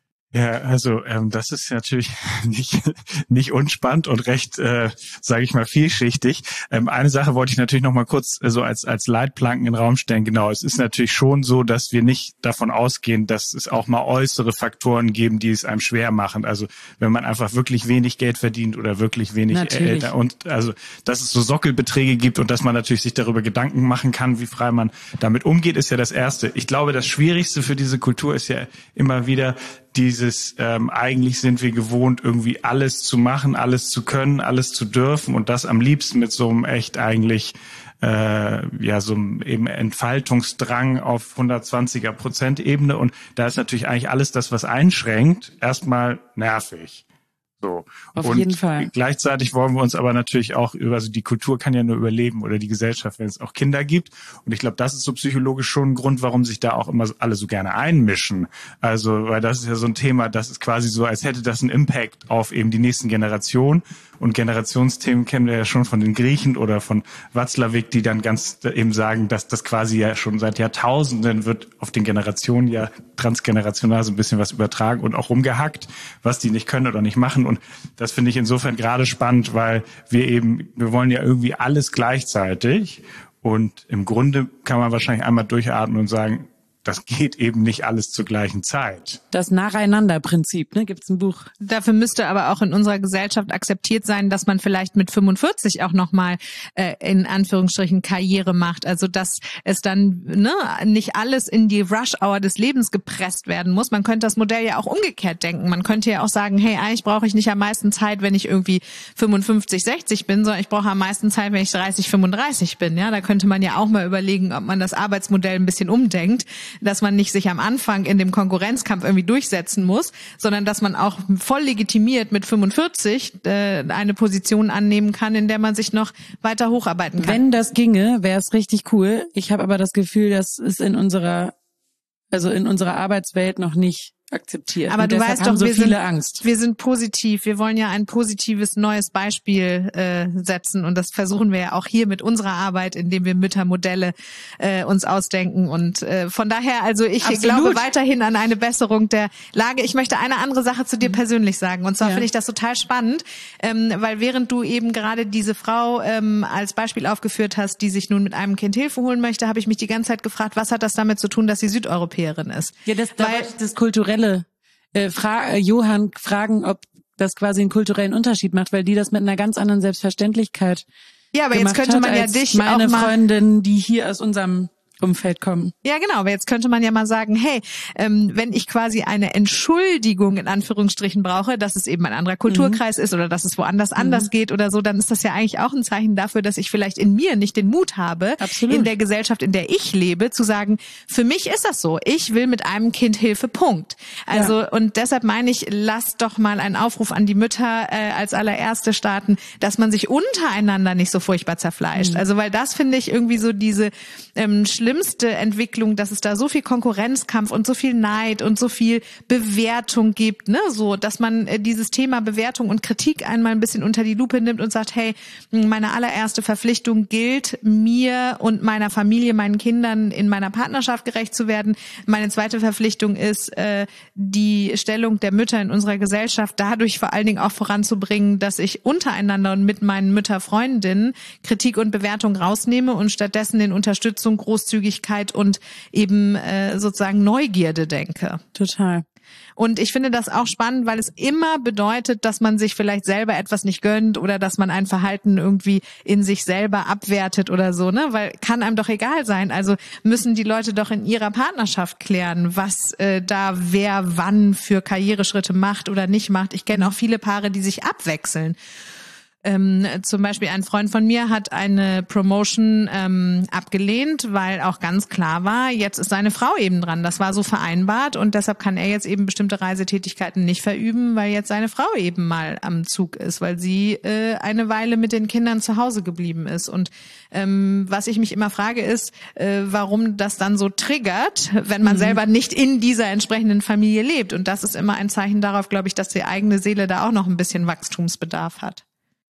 Ja, also ähm, das ist natürlich nicht nicht unspannend und recht, äh, sage ich mal, vielschichtig. Ähm, eine Sache wollte ich natürlich noch mal kurz äh, so als als Leitplanken in den Raum stellen. Genau, es ist natürlich schon so, dass wir nicht davon ausgehen, dass es auch mal äußere Faktoren geben, die es einem schwer machen. Also wenn man einfach wirklich wenig Geld verdient oder wirklich wenig Eltern und also dass es so Sockelbeträge gibt und dass man natürlich sich darüber Gedanken machen kann, wie frei man damit umgeht, ist ja das Erste. Ich glaube, das Schwierigste für diese Kultur ist ja immer wieder dieses, ähm, eigentlich sind wir gewohnt, irgendwie alles zu machen, alles zu können, alles zu dürfen und das am liebsten mit so einem echt eigentlich, äh, ja, so einem eben Entfaltungsdrang auf hundertzwanziger Prozent Ebene und da ist natürlich eigentlich alles das, was einschränkt, erstmal nervig. So. Auf und jeden Fall. Gleichzeitig wollen wir uns aber natürlich auch über, also die Kultur kann ja nur überleben oder die Gesellschaft, wenn es auch Kinder gibt. Und ich glaube, das ist so psychologisch schon ein Grund, warum sich da auch immer so, alle so gerne einmischen. Also, weil das ist ja so ein Thema, das ist quasi so, als hätte das einen Impact auf eben die nächsten Generationen. Und Generationsthemen kennen wir ja schon von den Griechen oder von Watzlawick, die dann ganz eben sagen, dass das quasi ja schon seit Jahrtausenden wird auf den Generationen ja transgenerational so ein bisschen was übertragen und auch rumgehackt, was die nicht können oder nicht machen. Und das finde ich insofern gerade spannend, weil wir eben, wir wollen ja irgendwie alles gleichzeitig. Und im Grunde kann man wahrscheinlich einmal durchatmen und sagen, das geht eben nicht alles zur gleichen Zeit. Das Nacheinander-Prinzip, ne? Gibt's ein Buch. Dafür müsste aber auch in unserer Gesellschaft akzeptiert sein, dass man vielleicht mit fünfundvierzig auch nochmal äh, in Anführungsstrichen Karriere macht. Also dass es dann ne, nicht alles in die Rush-Hour des Lebens gepresst werden muss. Man könnte das Modell ja auch umgekehrt denken. Man könnte ja auch sagen, hey, eigentlich brauche ich nicht am meisten Zeit, wenn ich irgendwie fünfundfünfzig, sechzig bin, sondern ich brauche am meisten Zeit, wenn ich dreißig, fünfunddreißig bin. Ja, da könnte man ja auch mal überlegen, ob man das Arbeitsmodell ein bisschen umdenkt, dass man nicht sich am Anfang in dem Konkurrenzkampf irgendwie durchsetzen muss, sondern dass man auch voll legitimiert mit fünfundvierzig äh, eine Position annehmen kann, in der man sich noch weiter hocharbeiten kann. Wenn das ginge, wäre es richtig cool. Ich habe aber das Gefühl, das ist in unserer, also in unserer Arbeitswelt noch nicht akzeptiert. Aber und du weißt doch, so wir, viele sind, Angst. wir sind positiv. Wir wollen ja ein positives neues Beispiel äh, setzen und das versuchen wir ja auch hier mit unserer Arbeit, indem wir Müttermodelle äh, uns ausdenken und äh, von daher, also ich Absolut. glaube weiterhin an eine Besserung der Lage. Ich möchte eine andere Sache zu dir persönlich sagen und zwar Ja. finde ich das total spannend, ähm, weil während du eben gerade diese Frau ähm, als Beispiel aufgeführt hast, die sich nun mit einem Kind Hilfe holen möchte, habe ich mich die ganze Zeit gefragt, was hat das damit zu tun, dass sie Südeuropäerin ist? Ja, das, da weil, wollte ich das kulturelle äh, Fra- äh, Johann fragen, ob das quasi einen kulturellen Unterschied macht, weil die das mit einer ganz anderen Selbstverständlichkeit ja, aber jetzt gemacht könnte hat, man ja als dich meine auch mal Freundin, die hier aus unserem Umfeld kommen. Ja, genau. Aber jetzt könnte man ja mal sagen, hey, ähm, wenn ich quasi eine Entschuldigung in Anführungsstrichen brauche, dass es eben ein anderer Kulturkreis mhm. ist oder dass es woanders mhm. anders geht oder so, dann ist das ja eigentlich auch ein Zeichen dafür, dass ich vielleicht in mir nicht den Mut habe, Absolut. in der Gesellschaft, in der ich lebe, zu sagen, für mich ist das so. Ich will mit einem Kind Hilfe, Punkt. Also ja. Und deshalb meine ich, lasst doch mal einen Aufruf an die Mütter äh, als allererste starten, dass man sich untereinander nicht so furchtbar zerfleischt. Mhm. Also weil das finde ich irgendwie so diese ähm, schlimme schlimmste Entwicklung, dass es da so viel Konkurrenzkampf und so viel Neid und so viel Bewertung gibt, ne, so, dass man äh, dieses Thema Bewertung und Kritik einmal ein bisschen unter die Lupe nimmt und sagt, hey, meine allererste Verpflichtung gilt, mir und meiner Familie, meinen Kindern in meiner Partnerschaft gerecht zu werden. Meine zweite Verpflichtung ist, äh, die Stellung der Mütter in unserer Gesellschaft dadurch vor allen Dingen auch voranzubringen, dass ich untereinander und mit meinen Mütterfreundinnen Kritik und Bewertung rausnehme und stattdessen in Unterstützung, Großzügigkeit und eben äh, sozusagen Neugierde denke. Total. Und ich finde das auch spannend, weil es immer bedeutet, dass man sich vielleicht selber etwas nicht gönnt oder dass man ein Verhalten irgendwie in sich selber abwertet oder so, ne? Weil kann einem doch egal sein. Also müssen die Leute doch in ihrer Partnerschaft klären, was äh, da wer wann für Karriereschritte macht oder nicht macht. Ich kenne auch viele Paare, die sich abwechseln. Ähm, zum Beispiel ein Freund von mir hat eine Promotion ähm, abgelehnt, weil auch ganz klar war, jetzt ist seine Frau eben dran. Das war so vereinbart und deshalb kann er jetzt eben bestimmte Reisetätigkeiten nicht verüben, weil jetzt seine Frau eben mal am Zug ist, weil sie äh, eine Weile mit den Kindern zu Hause geblieben ist. Und ähm, was ich mich immer frage ist, äh, warum das dann so triggert, wenn man mhm. selber nicht in dieser entsprechenden Familie lebt. Und das ist immer ein Zeichen darauf, glaube ich, dass die eigene Seele da auch noch ein bisschen Wachstumsbedarf hat.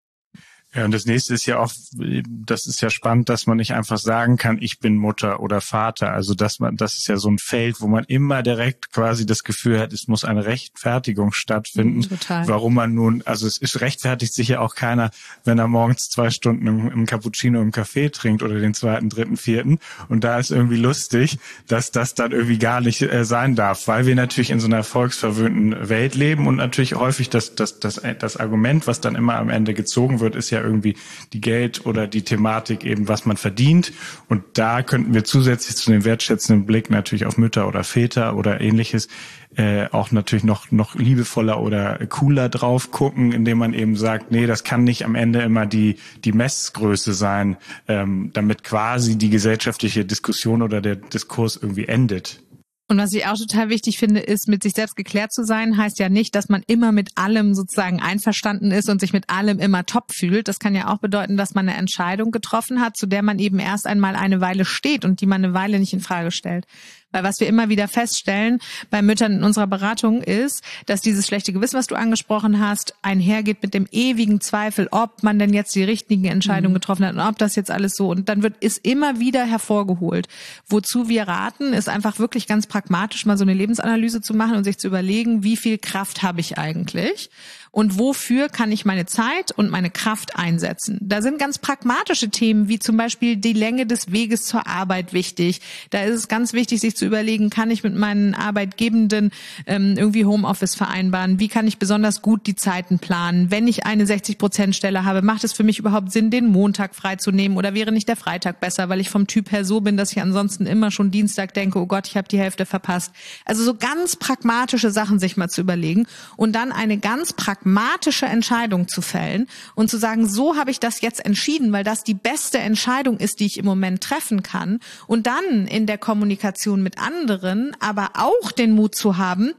Ja, und das nächste ist ja auch, das ist ja spannend, dass man nicht einfach sagen kann, ich bin Mutter oder Vater. Also dass man, das ist ja so ein Feld, wo man immer direkt quasi das Gefühl hat, es muss eine Rechtfertigung stattfinden. Total. Warum man nun, also es ist rechtfertigt sich ja auch keiner, wenn er morgens zwei Stunden im, im Cappuccino im Café trinkt oder den zweiten, dritten, vierten. Und da ist irgendwie lustig, dass das dann irgendwie gar nicht äh, sein darf, weil wir natürlich in so einer erfolgsverwöhnten Welt leben und natürlich häufig das, das, das, das Argument, was dann immer am Ende gezogen wird, ist ja irgendwie die Geld oder die Thematik eben, was man verdient. Und da könnten wir zusätzlich zu dem wertschätzenden Blick natürlich auf Mütter oder Väter oder ähnliches äh, auch natürlich noch noch liebevoller oder cooler drauf gucken, indem man eben sagt, nee, das kann nicht am Ende immer die die Messgröße sein, ähm, damit quasi die gesellschaftliche Diskussion oder der Diskurs irgendwie endet. Und was ich auch total wichtig finde, ist, mit sich selbst geklärt zu sein, heißt ja nicht, dass man immer mit allem sozusagen einverstanden ist und sich mit allem immer top fühlt. Das kann ja auch bedeuten, dass man eine Entscheidung getroffen hat, zu der man eben erst einmal eine Weile steht und die man eine Weile nicht in Frage stellt. Weil was wir immer wieder feststellen bei Müttern in unserer Beratung ist, dass dieses schlechte Gewissen, was du angesprochen hast, einhergeht mit dem ewigen Zweifel, ob man denn jetzt die richtigen Entscheidungen mhm. getroffen hat und ob das jetzt alles so. Und dann wird ist immer wieder hervorgeholt. Wozu wir raten, ist einfach wirklich ganz pragmatisch mal so eine Lebensanalyse zu machen und sich zu überlegen, wie viel Kraft habe ich eigentlich? Und wofür kann ich meine Zeit und meine Kraft einsetzen? Da sind ganz pragmatische Themen, wie zum Beispiel die Länge des Weges zur Arbeit wichtig. Da ist es ganz wichtig, sich zu überlegen, kann ich mit meinen Arbeitgebenden ähm, irgendwie Homeoffice vereinbaren? Wie kann ich besonders gut die Zeiten planen? Wenn ich eine sechzig Prozent Stelle habe, macht es für mich überhaupt Sinn, den Montag freizunehmen? Oder wäre nicht der Freitag besser, weil ich vom Typ her so bin, dass ich ansonsten immer schon Dienstag denke, oh Gott, ich habe die Hälfte verpasst. Also so ganz pragmatische Sachen sich mal zu überlegen und dann eine ganz pragmatische pragmatische Entscheidung zu fällen und zu sagen, so habe ich das jetzt entschieden, weil das die beste Entscheidung ist, die ich im Moment treffen kann. Und dann in der Kommunikation mit anderen aber auch den Mut zu haben,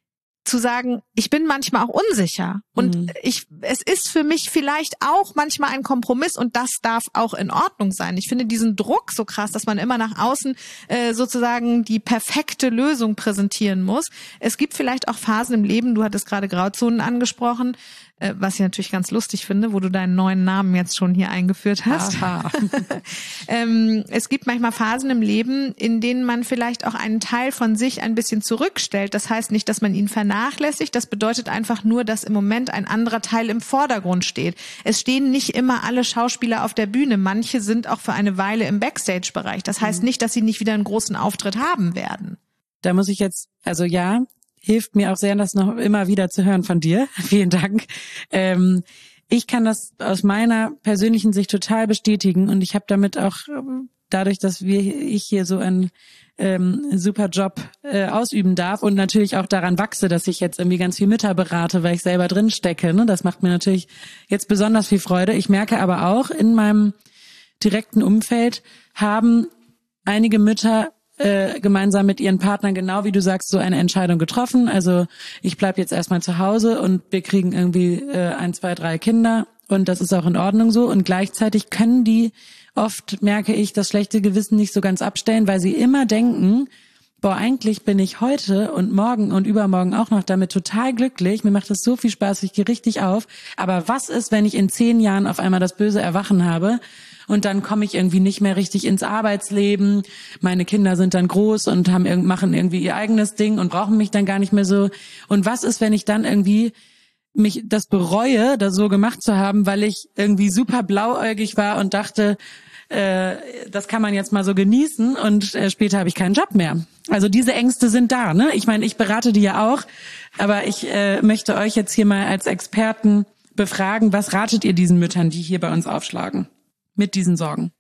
zu sagen, ich bin manchmal auch unsicher und mhm. ich, es ist für mich vielleicht auch manchmal ein Kompromiss und das darf auch in Ordnung sein. Ich finde diesen Druck so krass, dass man immer nach außen äh, sozusagen die perfekte Lösung präsentieren muss. Es gibt vielleicht auch Phasen im Leben, du hattest gerade Grauzonen angesprochen, äh, was ich natürlich ganz lustig finde, wo du deinen neuen Namen jetzt schon hier eingeführt hast. ähm, es gibt manchmal Phasen im Leben, in denen man vielleicht auch einen Teil von sich ein bisschen zurückstellt. Das heißt nicht, dass man ihn vernachlässigt. Das bedeutet einfach nur, dass im Moment ein anderer Teil im Vordergrund steht. Es stehen nicht immer alle Schauspieler auf der Bühne. Manche sind auch für eine Weile im Backstage-Bereich. Das heißt nicht, dass sie nicht wieder einen großen Auftritt haben werden. Da muss ich jetzt, also ja, hilft mir auch sehr, das noch immer wieder zu hören von dir. Vielen Dank. Ähm, ich kann das aus meiner persönlichen Sicht total bestätigen und ich habe damit auch dadurch, dass wir ich hier so einen ähm, super Job äh, ausüben darf und natürlich auch daran wachse, dass ich jetzt irgendwie ganz viel Mütter berate, weil ich selber drin stecke. Ne? Das macht mir natürlich jetzt besonders viel Freude. Ich merke aber auch, in meinem direkten Umfeld haben einige Mütter äh, gemeinsam mit ihren Partnern, genau wie du sagst, so eine Entscheidung getroffen. Also ich bleib jetzt erstmal zu Hause und wir kriegen irgendwie äh, ein, zwei, drei Kinder und das ist auch in Ordnung so. Und gleichzeitig können die oft merke ich das schlechte Gewissen nicht so ganz abstellen, weil sie immer denken, boah, eigentlich bin ich heute und morgen und übermorgen auch noch damit total glücklich. Mir macht das so viel Spaß, ich gehe richtig auf. Aber was ist, wenn ich in zehn Jahren auf einmal das böse Erwachen habe und dann komme ich irgendwie nicht mehr richtig ins Arbeitsleben? Meine Kinder sind dann groß und haben machen irgendwie ihr eigenes Ding und brauchen mich dann gar nicht mehr so. Und was ist, wenn ich dann irgendwie mich das bereue, das so gemacht zu haben, weil ich irgendwie super blauäugig war und dachte, äh, das kann man jetzt mal so genießen und äh, später habe ich keinen Job mehr. Also diese Ängste sind da, ne? Ich meine, ich berate die ja auch, aber ich äh, möchte euch jetzt hier mal als Experten befragen, was ratet ihr diesen Müttern, die hier bei uns aufschlagen, mit diesen Sorgen?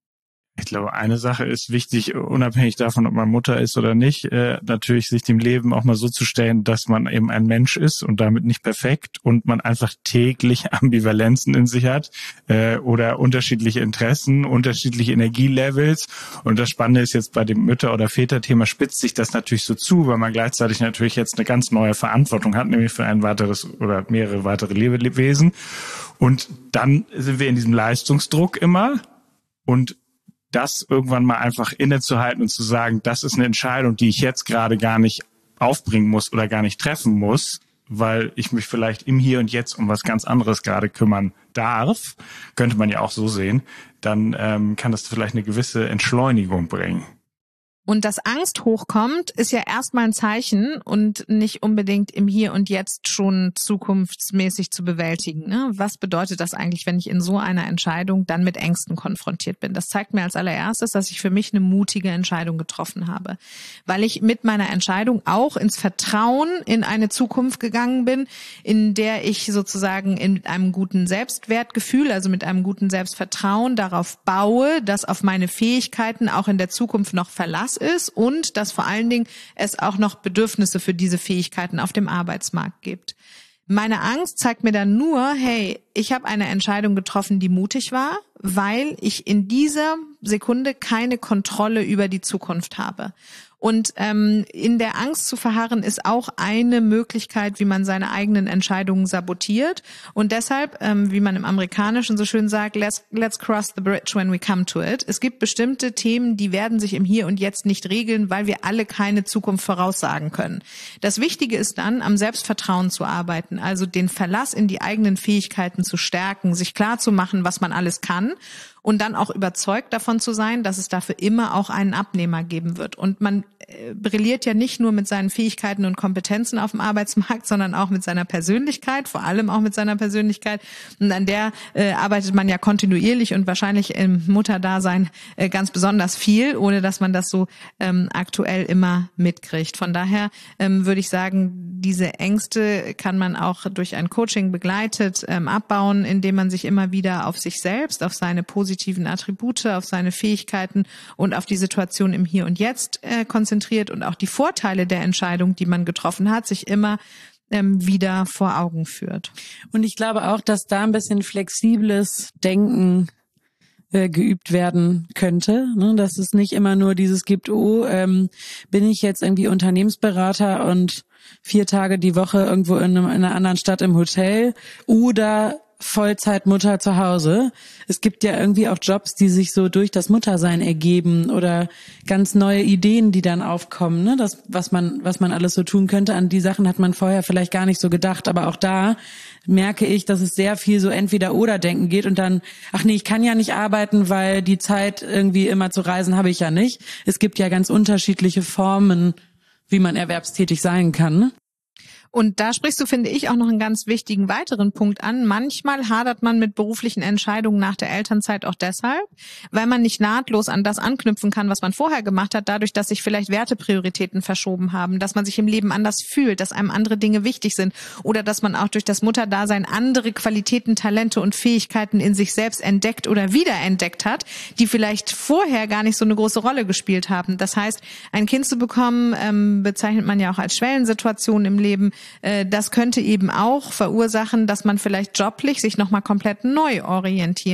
Ich glaube, eine Sache ist wichtig, unabhängig davon, ob man Mutter ist oder nicht, äh, natürlich sich dem Leben auch mal so zu stellen, dass man eben ein Mensch ist und damit nicht perfekt und man einfach täglich Ambivalenzen in sich hat äh, oder unterschiedliche Interessen, unterschiedliche Energielevels. Und das Spannende ist jetzt bei dem Mütter- oder Väter-Thema spitzt sich das natürlich so zu, weil man gleichzeitig natürlich jetzt eine ganz neue Verantwortung hat, nämlich für ein weiteres oder mehrere weitere Lebewesen. Und dann sind wir in diesem Leistungsdruck immer und das irgendwann mal einfach innezuhalten und zu sagen, das ist eine Entscheidung, die ich jetzt gerade gar nicht aufbringen muss oder gar nicht treffen muss, weil ich mich vielleicht im Hier und Jetzt um was ganz anderes gerade kümmern darf, könnte man ja auch so sehen, dann ähm, kann das vielleicht eine gewisse Entschleunigung bringen. Und dass Angst hochkommt, ist ja erstmal ein Zeichen und nicht unbedingt im Hier und Jetzt schon zukunftsmäßig zu bewältigen. Ne? Was bedeutet das eigentlich, wenn ich in so einer Entscheidung dann mit Ängsten konfrontiert bin? Das zeigt mir als allererstes, dass ich für mich eine mutige Entscheidung getroffen habe, weil ich mit meiner Entscheidung auch ins Vertrauen in eine Zukunft gegangen bin, in der ich sozusagen in einem guten Selbstwertgefühl, also mit einem guten Selbstvertrauen darauf baue, dass auf meine Fähigkeiten auch in der Zukunft noch Verlass ist und dass vor allen Dingen es auch noch Bedürfnisse für diese Fähigkeiten auf dem Arbeitsmarkt gibt. Meine Angst zeigt mir dann nur, hey, ich habe eine Entscheidung getroffen, die mutig war, weil ich in dieser Sekunde keine Kontrolle über die Zukunft habe. Und ähm, in der Angst zu verharren ist auch eine Möglichkeit, wie man seine eigenen Entscheidungen sabotiert. Und deshalb, ähm, wie man im Amerikanischen so schön sagt, let's, let's cross the bridge when we come to it. Es gibt bestimmte Themen, die werden sich im Hier und Jetzt nicht regeln, weil wir alle keine Zukunft voraussagen können. Das Wichtige ist dann, am Selbstvertrauen zu arbeiten, also den Verlass in die eigenen Fähigkeiten zu stärken, sich klarzumachen, was man alles kann. Und dann auch überzeugt davon zu sein, dass es dafür immer auch einen Abnehmer geben wird. Und man äh, brilliert ja nicht nur mit seinen Fähigkeiten und Kompetenzen auf dem Arbeitsmarkt, sondern auch mit seiner Persönlichkeit, vor allem auch mit seiner Persönlichkeit. Und an der äh, arbeitet man ja kontinuierlich und wahrscheinlich im Mutterdasein äh, ganz besonders viel, ohne dass man das so ähm, aktuell immer mitkriegt. Von daher ähm, würde ich sagen, diese Ängste kann man auch durch ein Coaching begleitet ähm, abbauen, indem man sich immer wieder auf sich selbst, auf seine positiven Attribute, auf seine Fähigkeiten und auf die Situation im Hier und Jetzt äh, konzentriert und auch die Vorteile der Entscheidung, die man getroffen hat, sich immer ähm, wieder vor Augen führt. Und ich glaube auch, dass da ein bisschen flexibles Denken äh, geübt werden könnte, ne? Dass es nicht immer nur dieses gibt, oh, ähm, bin ich jetzt irgendwie Unternehmensberater und vier Tage die Woche irgendwo in, einem, in einer anderen Stadt im Hotel oder Vollzeitmutter zu Hause. Es gibt ja irgendwie auch Jobs, die sich so durch das Muttersein ergeben oder ganz neue Ideen, die dann aufkommen, ne? Das, was man, was man alles so tun könnte. An die Sachen hat man vorher vielleicht gar nicht so gedacht, aber auch da merke ich, dass es sehr viel so Entweder-oder-Denken geht und dann, ach nee, ich kann ja nicht arbeiten, weil die Zeit irgendwie immer zu reisen habe ich ja nicht. Es gibt ja ganz unterschiedliche Formen, wie man erwerbstätig sein kann, ne? Und da sprichst du, finde ich, auch noch einen ganz wichtigen weiteren Punkt an. Manchmal hadert man mit beruflichen Entscheidungen nach der Elternzeit auch deshalb, weil man nicht nahtlos an das anknüpfen kann, was man vorher gemacht hat, dadurch, dass sich vielleicht Werteprioritäten verschoben haben, dass man sich im Leben anders fühlt, dass einem andere Dinge wichtig sind oder dass man auch durch das Mutterdasein andere Qualitäten, Talente und Fähigkeiten in sich selbst entdeckt oder wiederentdeckt hat, die vielleicht vorher gar nicht so eine große Rolle gespielt haben. Das heißt, ein Kind zu bekommen, ähm, bezeichnet man ja auch als Schwellensituation im Leben. Das könnte eben auch verursachen, dass man vielleicht joblich sich nochmal komplett neu orientieren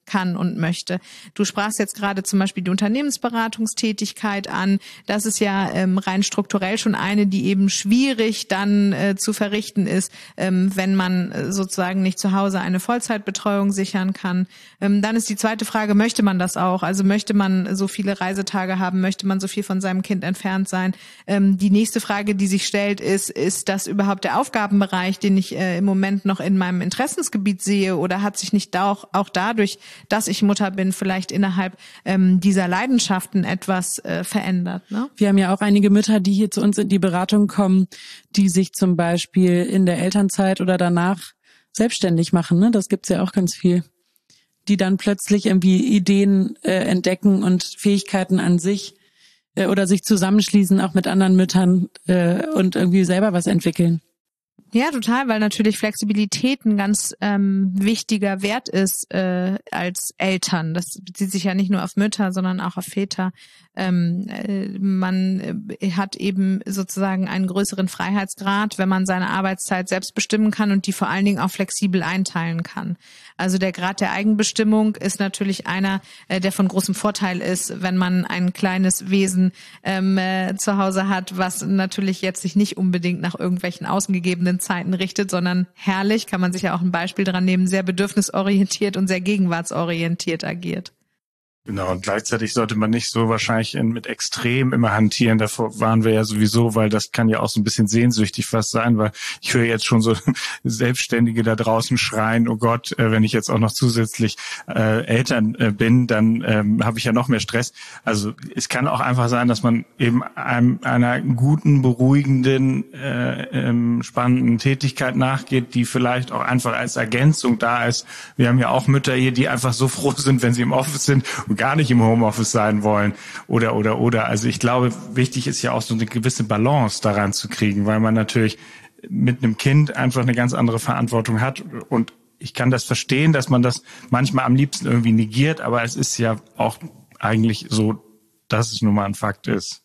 kann und möchte. Du sprachst jetzt gerade zum Beispiel die Unternehmensberatungstätigkeit an. Das ist ja ähm, rein strukturell schon eine, die eben schwierig dann äh, zu verrichten ist, ähm, wenn man äh, sozusagen nicht zu Hause eine Vollzeitbetreuung sichern kann. Ähm, dann ist die zweite Frage, möchte man das auch? Also möchte man so viele Reisetage haben? Möchte man so viel von seinem Kind entfernt sein? Ähm, die nächste Frage, die sich stellt, ist, ist das überhaupt der Aufgabenbereich, den ich äh, im Moment noch in meinem Interessensgebiet sehe, oder hat sich nicht auch, auch dadurch, dass ich Mutter bin, vielleicht innerhalb ähm, dieser Leidenschaften etwas äh, verändert? Ne? Wir haben ja auch einige Mütter, die hier zu uns in die Beratung kommen, die sich zum Beispiel in der Elternzeit oder danach selbstständig machen. Ne? Das gibt's ja auch ganz viel. Die dann plötzlich irgendwie Ideen äh, entdecken und Fähigkeiten an sich äh, oder sich zusammenschließen, auch mit anderen Müttern äh, und irgendwie selber was entwickeln. Ja, total, weil natürlich Flexibilität ein ganz ähm, wichtiger Wert ist äh, als Eltern. Das bezieht sich ja nicht nur auf Mütter, sondern auch auf Väter. Ähm, äh, man äh, hat eben sozusagen einen größeren Freiheitsgrad, wenn man seine Arbeitszeit selbst bestimmen kann und die vor allen Dingen auch flexibel einteilen kann. Also der Grad der Eigenbestimmung ist natürlich einer, äh, der von großem Vorteil ist, wenn man ein kleines Wesen ähm, äh, zu Hause hat, was natürlich jetzt sich nicht unbedingt nach irgendwelchen außengegebenen Zeiten richtet, sondern herrlich, kann man sich ja auch ein Beispiel dran nehmen, sehr bedürfnisorientiert und sehr gegenwartsorientiert agiert. Genau, und gleichzeitig sollte man nicht so wahrscheinlich in, mit Extrem immer hantieren. Davor waren wir ja sowieso, weil das kann ja auch so ein bisschen sehnsüchtig fast sein, weil ich höre jetzt schon so Selbstständige da draußen schreien, oh Gott, äh, wenn ich jetzt auch noch zusätzlich äh, Eltern äh, bin, dann ähm, habe ich ja noch mehr Stress. Also es kann auch einfach sein, dass man eben einem, einer guten, beruhigenden, äh, ähm, spannenden Tätigkeit nachgeht, die vielleicht auch einfach als Ergänzung da ist. Wir haben ja auch Mütter hier, die einfach so froh sind, wenn sie im Office sind und gar nicht im Homeoffice sein wollen oder, oder, oder. Also ich glaube, wichtig ist ja auch so eine gewisse Balance daran zu kriegen, weil man natürlich mit einem Kind einfach eine ganz andere Verantwortung hat. Und ich kann das verstehen, dass man das manchmal am liebsten irgendwie negiert, aber es ist ja auch eigentlich so, dass es nun mal ein Fakt ist.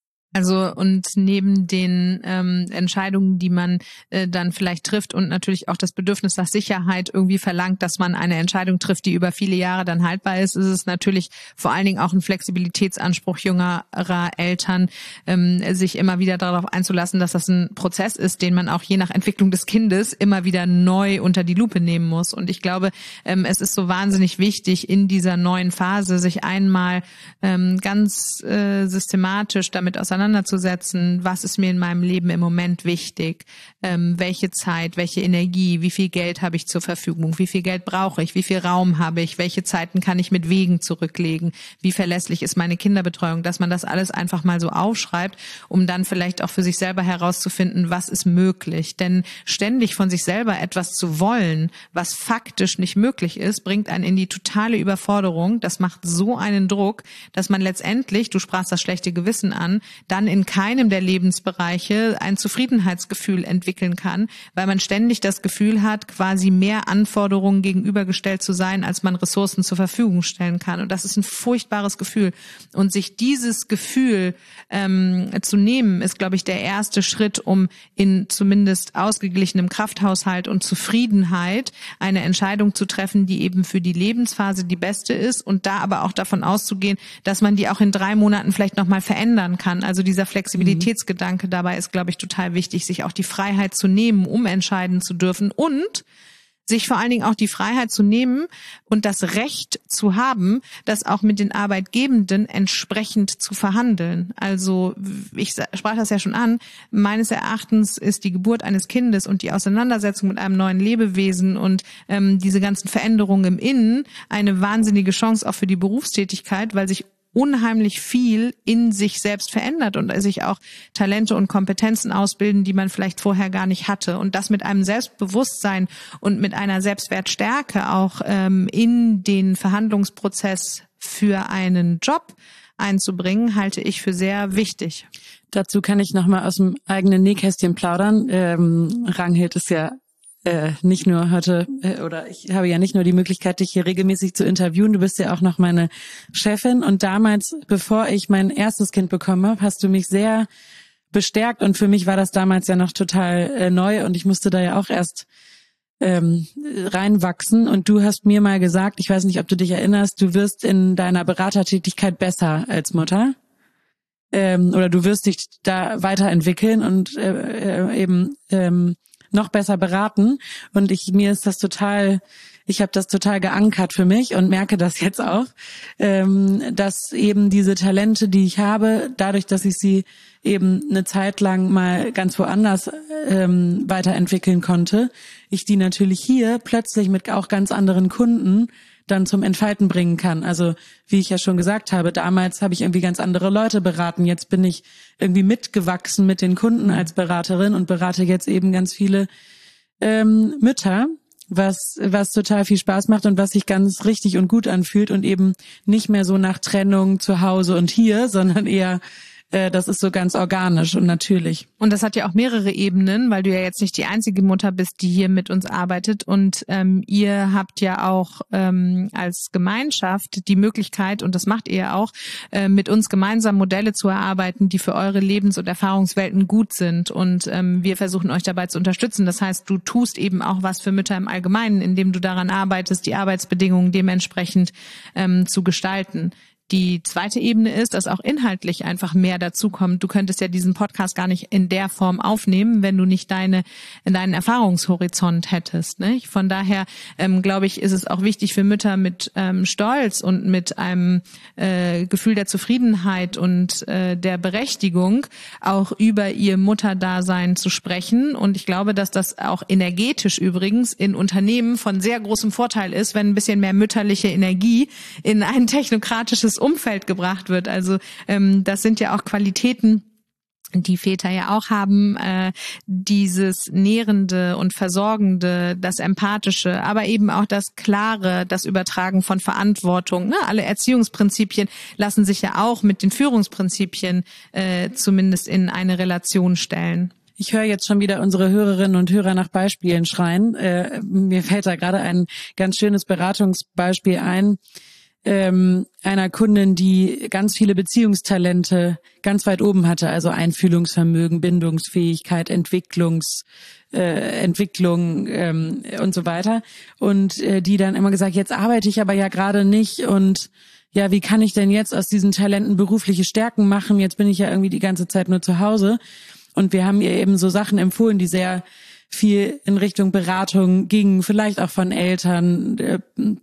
Also und neben den ähm, Entscheidungen, die man äh, dann vielleicht trifft und natürlich auch das Bedürfnis nach Sicherheit irgendwie verlangt, dass man eine Entscheidung trifft, die über viele Jahre dann haltbar ist, ist es natürlich vor allen Dingen auch ein Flexibilitätsanspruch jüngerer Eltern, ähm, sich immer wieder darauf einzulassen, dass das ein Prozess ist, den man auch je nach Entwicklung des Kindes immer wieder neu unter die Lupe nehmen muss. Und ich glaube, ähm, es ist so wahnsinnig wichtig, in dieser neuen Phase sich einmal ähm, ganz äh, systematisch damit auseinanderzusetzen, auseinanderzusetzen, was ist mir in meinem Leben im Moment wichtig, ähm, welche Zeit, welche Energie, wie viel Geld habe ich zur Verfügung, wie viel Geld brauche ich, wie viel Raum habe ich, welche Zeiten kann ich mit Wegen zurücklegen, wie verlässlich ist meine Kinderbetreuung, dass man das alles einfach mal so aufschreibt, um dann vielleicht auch für sich selber herauszufinden, was ist möglich. Denn ständig von sich selber etwas zu wollen, was faktisch nicht möglich ist, bringt einen in die totale Überforderung. Das macht so einen Druck, dass man letztendlich, du sprachst das schlechte Gewissen an, dann in keinem der Lebensbereiche ein Zufriedenheitsgefühl entwickeln kann, weil man ständig das Gefühl hat, quasi mehr Anforderungen gegenübergestellt zu sein, als man Ressourcen zur Verfügung stellen kann. Und das ist ein furchtbares Gefühl. Und sich dieses Gefühl ähm, zu nehmen, ist, glaube ich, der erste Schritt, um in zumindest ausgeglichenem Krafthaushalt und Zufriedenheit eine Entscheidung zu treffen, die eben für die Lebensphase die beste ist und da aber auch davon auszugehen, dass man die auch in drei Monaten vielleicht nochmal verändern kann. Also dieser Flexibilitätsgedanke dabei ist, glaube ich, total wichtig, sich auch die Freiheit zu nehmen, um entscheiden zu dürfen und sich vor allen Dingen auch die Freiheit zu nehmen und das Recht zu haben, das auch mit den Arbeitgebenden entsprechend zu verhandeln. Also ich sprach das ja schon an, meines Erachtens ist die Geburt eines Kindes und die Auseinandersetzung mit einem neuen Lebewesen und ähm, diese ganzen Veränderungen im Innen eine wahnsinnige Chance auch für die Berufstätigkeit, weil sich unheimlich viel in sich selbst verändert und sich auch Talente und Kompetenzen ausbilden, die man vielleicht vorher gar nicht hatte. Und das mit einem Selbstbewusstsein und mit einer Selbstwertstärke auch ähm, in den Verhandlungsprozess für einen Job einzubringen, halte ich für sehr wichtig. Dazu kann ich nochmal aus dem eigenen Nähkästchen plaudern. Ähm, Ranghild ist ja Äh, nicht nur heute, äh, oder ich habe ja nicht nur die Möglichkeit, dich hier regelmäßig zu interviewen, du bist ja auch noch meine Chefin und damals, bevor ich mein erstes Kind bekommen habe, hast du mich sehr bestärkt und für mich war das damals ja noch total äh, neu und ich musste da ja auch erst ähm, reinwachsen. Und du hast mir mal gesagt, ich weiß nicht, ob du dich erinnerst, du wirst in deiner Beratertätigkeit besser als Mutter. Ähm, oder du wirst dich da weiterentwickeln und äh, äh, eben ähm, noch besser beraten. Und ich mir ist das total, ich habe das total geankert für mich und merke das jetzt auch, ähm, dass eben diese Talente, die ich habe, dadurch, dass ich sie eben eine Zeit lang mal ganz woanders ähm, weiterentwickeln konnte, ich die natürlich hier plötzlich mit auch ganz anderen Kunden dann zum Entfalten bringen kann. Also wie ich ja schon gesagt habe, damals habe ich irgendwie ganz andere Leute beraten. Jetzt bin ich irgendwie mitgewachsen mit den Kunden als Beraterin und berate jetzt eben ganz viele ähm, Mütter, was was total viel Spaß macht und was sich ganz richtig und gut anfühlt und eben nicht mehr so nach Trennung zu Hause und hier, sondern eher das ist so ganz organisch und natürlich. Und das hat ja auch mehrere Ebenen, weil du ja jetzt nicht die einzige Mutter bist, die hier mit uns arbeitet. Und ähm, ihr habt ja auch ähm, als Gemeinschaft die Möglichkeit, und das macht ihr ja auch, äh, mit uns gemeinsam Modelle zu erarbeiten, die für eure Lebens- und Erfahrungswelten gut sind. Und ähm, wir versuchen euch dabei zu unterstützen. Das heißt, du tust eben auch was für Mütter im Allgemeinen, indem du daran arbeitest, die Arbeitsbedingungen dementsprechend ähm, zu gestalten. Die zweite Ebene ist, dass auch inhaltlich einfach mehr dazukommt. Du könntest ja diesen Podcast gar nicht in der Form aufnehmen, wenn du nicht deine deinen Erfahrungshorizont hättest. Nicht? Von daher ähm, glaube ich, ist es auch wichtig für Mütter mit ähm, Stolz und mit einem äh, Gefühl der Zufriedenheit und äh, der Berechtigung auch über ihr Mutterdasein zu sprechen. Und ich glaube, dass das auch energetisch übrigens in Unternehmen von sehr großem Vorteil ist, wenn ein bisschen mehr mütterliche Energie in ein technokratisches Umfeld gebracht wird. Also ähm, das sind ja auch Qualitäten, die Väter ja auch haben, äh, dieses Nährende und Versorgende, das Empathische, aber eben auch das Klare, das Übertragen von Verantwortung. Ne? Alle Erziehungsprinzipien lassen sich ja auch mit den Führungsprinzipien äh, zumindest in eine Relation stellen. Ich höre jetzt schon wieder unsere Hörerinnen und Hörer nach Beispielen schreien. Äh, mir fällt da gerade ein ganz schönes Beratungsbeispiel ein. Ähm, einer Kundin, die ganz viele Beziehungstalente ganz weit oben hatte, also Einfühlungsvermögen, Bindungsfähigkeit, Entwicklungs, äh, Entwicklung ähm, und so weiter. Und äh, die dann immer gesagt, jetzt arbeite ich aber ja gerade nicht und ja, wie kann ich denn jetzt aus diesen Talenten berufliche Stärken machen? Jetzt bin ich ja irgendwie die ganze Zeit nur zu Hause. Und wir haben ihr eben so Sachen empfohlen, die sehr viel in Richtung Beratung ging, vielleicht auch von Eltern, äh,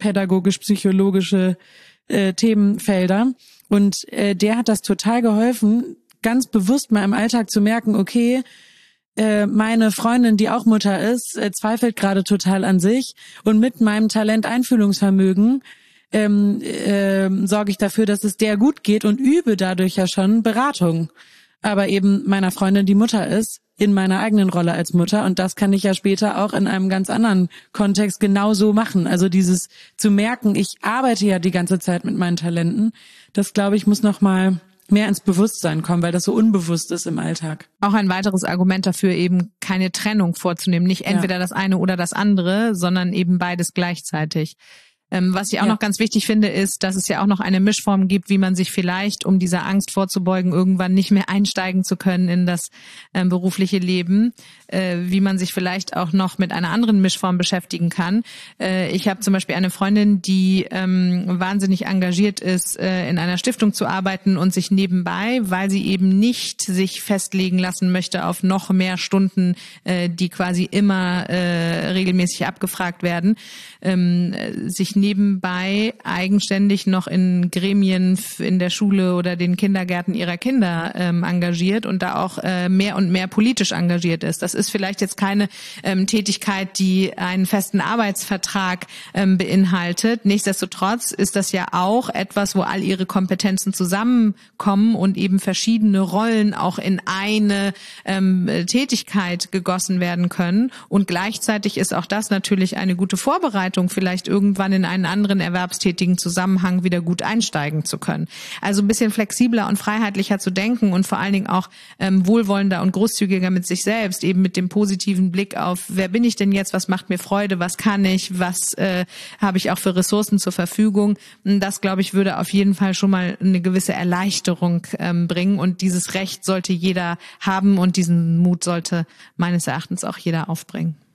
pädagogisch-psychologische äh, Themenfelder. Und äh, der hat das total geholfen, ganz bewusst mal im Alltag zu merken, okay, äh, meine Freundin, die auch Mutter ist, äh, zweifelt gerade total an sich. Und mit meinem Talent Einfühlungsvermögen ähm, äh, sorge ich dafür, dass es der gut geht und übe dadurch ja schon Beratung. Aber eben meiner Freundin, die Mutter ist, in meiner eigenen Rolle als Mutter. Und das kann ich ja später auch in einem ganz anderen Kontext genauso machen. Also dieses zu merken, ich arbeite ja die ganze Zeit mit meinen Talenten, das, glaube ich, muss noch mal mehr ins Bewusstsein kommen, weil das so unbewusst ist im Alltag. Auch ein weiteres Argument dafür, eben keine Trennung vorzunehmen. Nicht entweder ja. das eine oder das andere, sondern eben beides gleichzeitig. Ähm, was ich auch ja. noch ganz wichtig finde, ist, dass es ja auch noch eine Mischform gibt, wie man sich vielleicht, um dieser Angst vorzubeugen, irgendwann nicht mehr einsteigen zu können in das ähm, berufliche Leben, äh, wie man sich vielleicht auch noch mit einer anderen Mischform beschäftigen kann. Äh, ich habe zum Beispiel eine Freundin, die ähm, wahnsinnig engagiert ist, äh, in einer Stiftung zu arbeiten und sich nebenbei, weil sie eben nicht sich festlegen lassen möchte auf noch mehr Stunden, äh, die quasi immer äh, regelmäßig abgefragt werden, ähm, sich nebenbei eigenständig noch in Gremien in der Schule oder den Kindergärten ihrer Kinder ähm, engagiert und da auch äh, mehr und mehr politisch engagiert ist. Das ist vielleicht jetzt keine ähm, Tätigkeit, die einen festen Arbeitsvertrag ähm, beinhaltet. Nichtsdestotrotz ist das ja auch etwas, wo all ihre Kompetenzen zusammenkommen und eben verschiedene Rollen auch in eine ähm, Tätigkeit gegossen werden können. Und gleichzeitig ist auch das natürlich eine gute Vorbereitung, vielleicht irgendwann in einen anderen erwerbstätigen Zusammenhang wieder gut einsteigen zu können. Also ein bisschen flexibler und freiheitlicher zu denken und vor allen Dingen auch ähm, wohlwollender und großzügiger mit sich selbst, eben mit dem positiven Blick auf, wer bin ich denn jetzt, was macht mir Freude, was kann ich, was äh, habe ich auch für Ressourcen zur Verfügung. Das, glaube ich, würde auf jeden Fall schon mal eine gewisse Erleichterung ähm, bringen und dieses Recht sollte jeder haben und diesen Mut sollte meines Erachtens auch jeder aufbringen.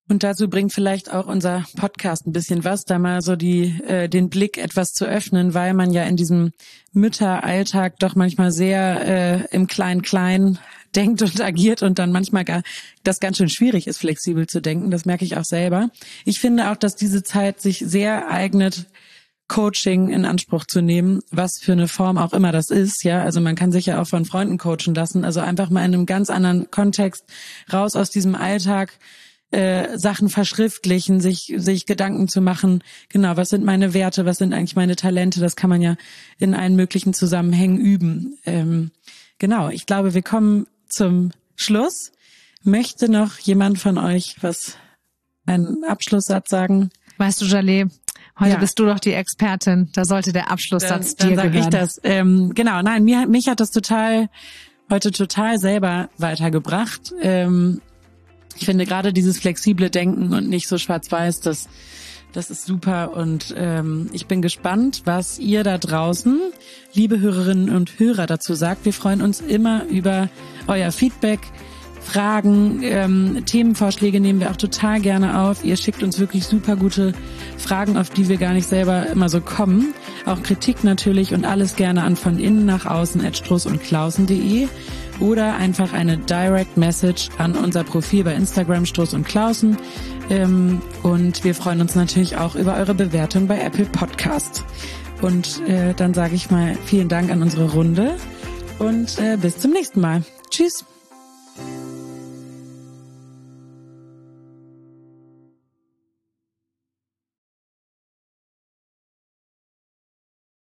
Und dazu bringt vielleicht auch unser Podcast ein bisschen was, da mal so die äh, den Blick etwas zu öffnen, weil man ja in diesem Mütteralltag doch manchmal sehr äh, im Klein-Klein denkt und agiert und dann manchmal gar das ganz schön schwierig ist, flexibel zu denken. Das merke ich auch selber. Ich finde auch, dass diese Zeit sich sehr eignet, Coaching in Anspruch zu nehmen, was für eine Form auch immer das ist, ja. Also man kann sich ja auch von Freunden coachen lassen. Also einfach mal in einem ganz anderen Kontext raus aus diesem Alltag, Äh, Sachen verschriftlichen, sich sich Gedanken zu machen, genau, was sind meine Werte, was sind eigentlich meine Talente, das kann man ja in allen möglichen Zusammenhängen üben. Ähm, genau, ich glaube, wir kommen zum Schluss. Möchte noch jemand von euch was, einen Abschlusssatz sagen? Weißt du, Jaleh, heute Ja. bist du doch die Expertin, da sollte der Abschlusssatz dann, dir dann sag gehören. ich das. Ähm, genau, nein, mir, mich hat das total, heute total selber weitergebracht. Ähm, Ich finde gerade dieses flexible Denken und nicht so schwarz-weiß, das, das ist super. Und ähm, ich bin gespannt, was ihr da draußen, liebe Hörerinnen und Hörer, dazu sagt. Wir freuen uns immer über euer Feedback, Fragen, ähm, Themenvorschläge nehmen wir auch total gerne auf. Ihr schickt uns wirklich super gute Fragen, auf die wir gar nicht selber immer so kommen. Auch Kritik natürlich und alles gerne an von innen nach außen at struss und klausen punkt de oder einfach eine Direct Message an unser Profil bei Instagram Struss und Klausen. Ähm, und wir freuen uns natürlich auch über eure Bewertung bei Apple Podcasts. Und äh, dann sage ich mal vielen Dank an unsere Runde und äh, bis zum nächsten Mal. Tschüss.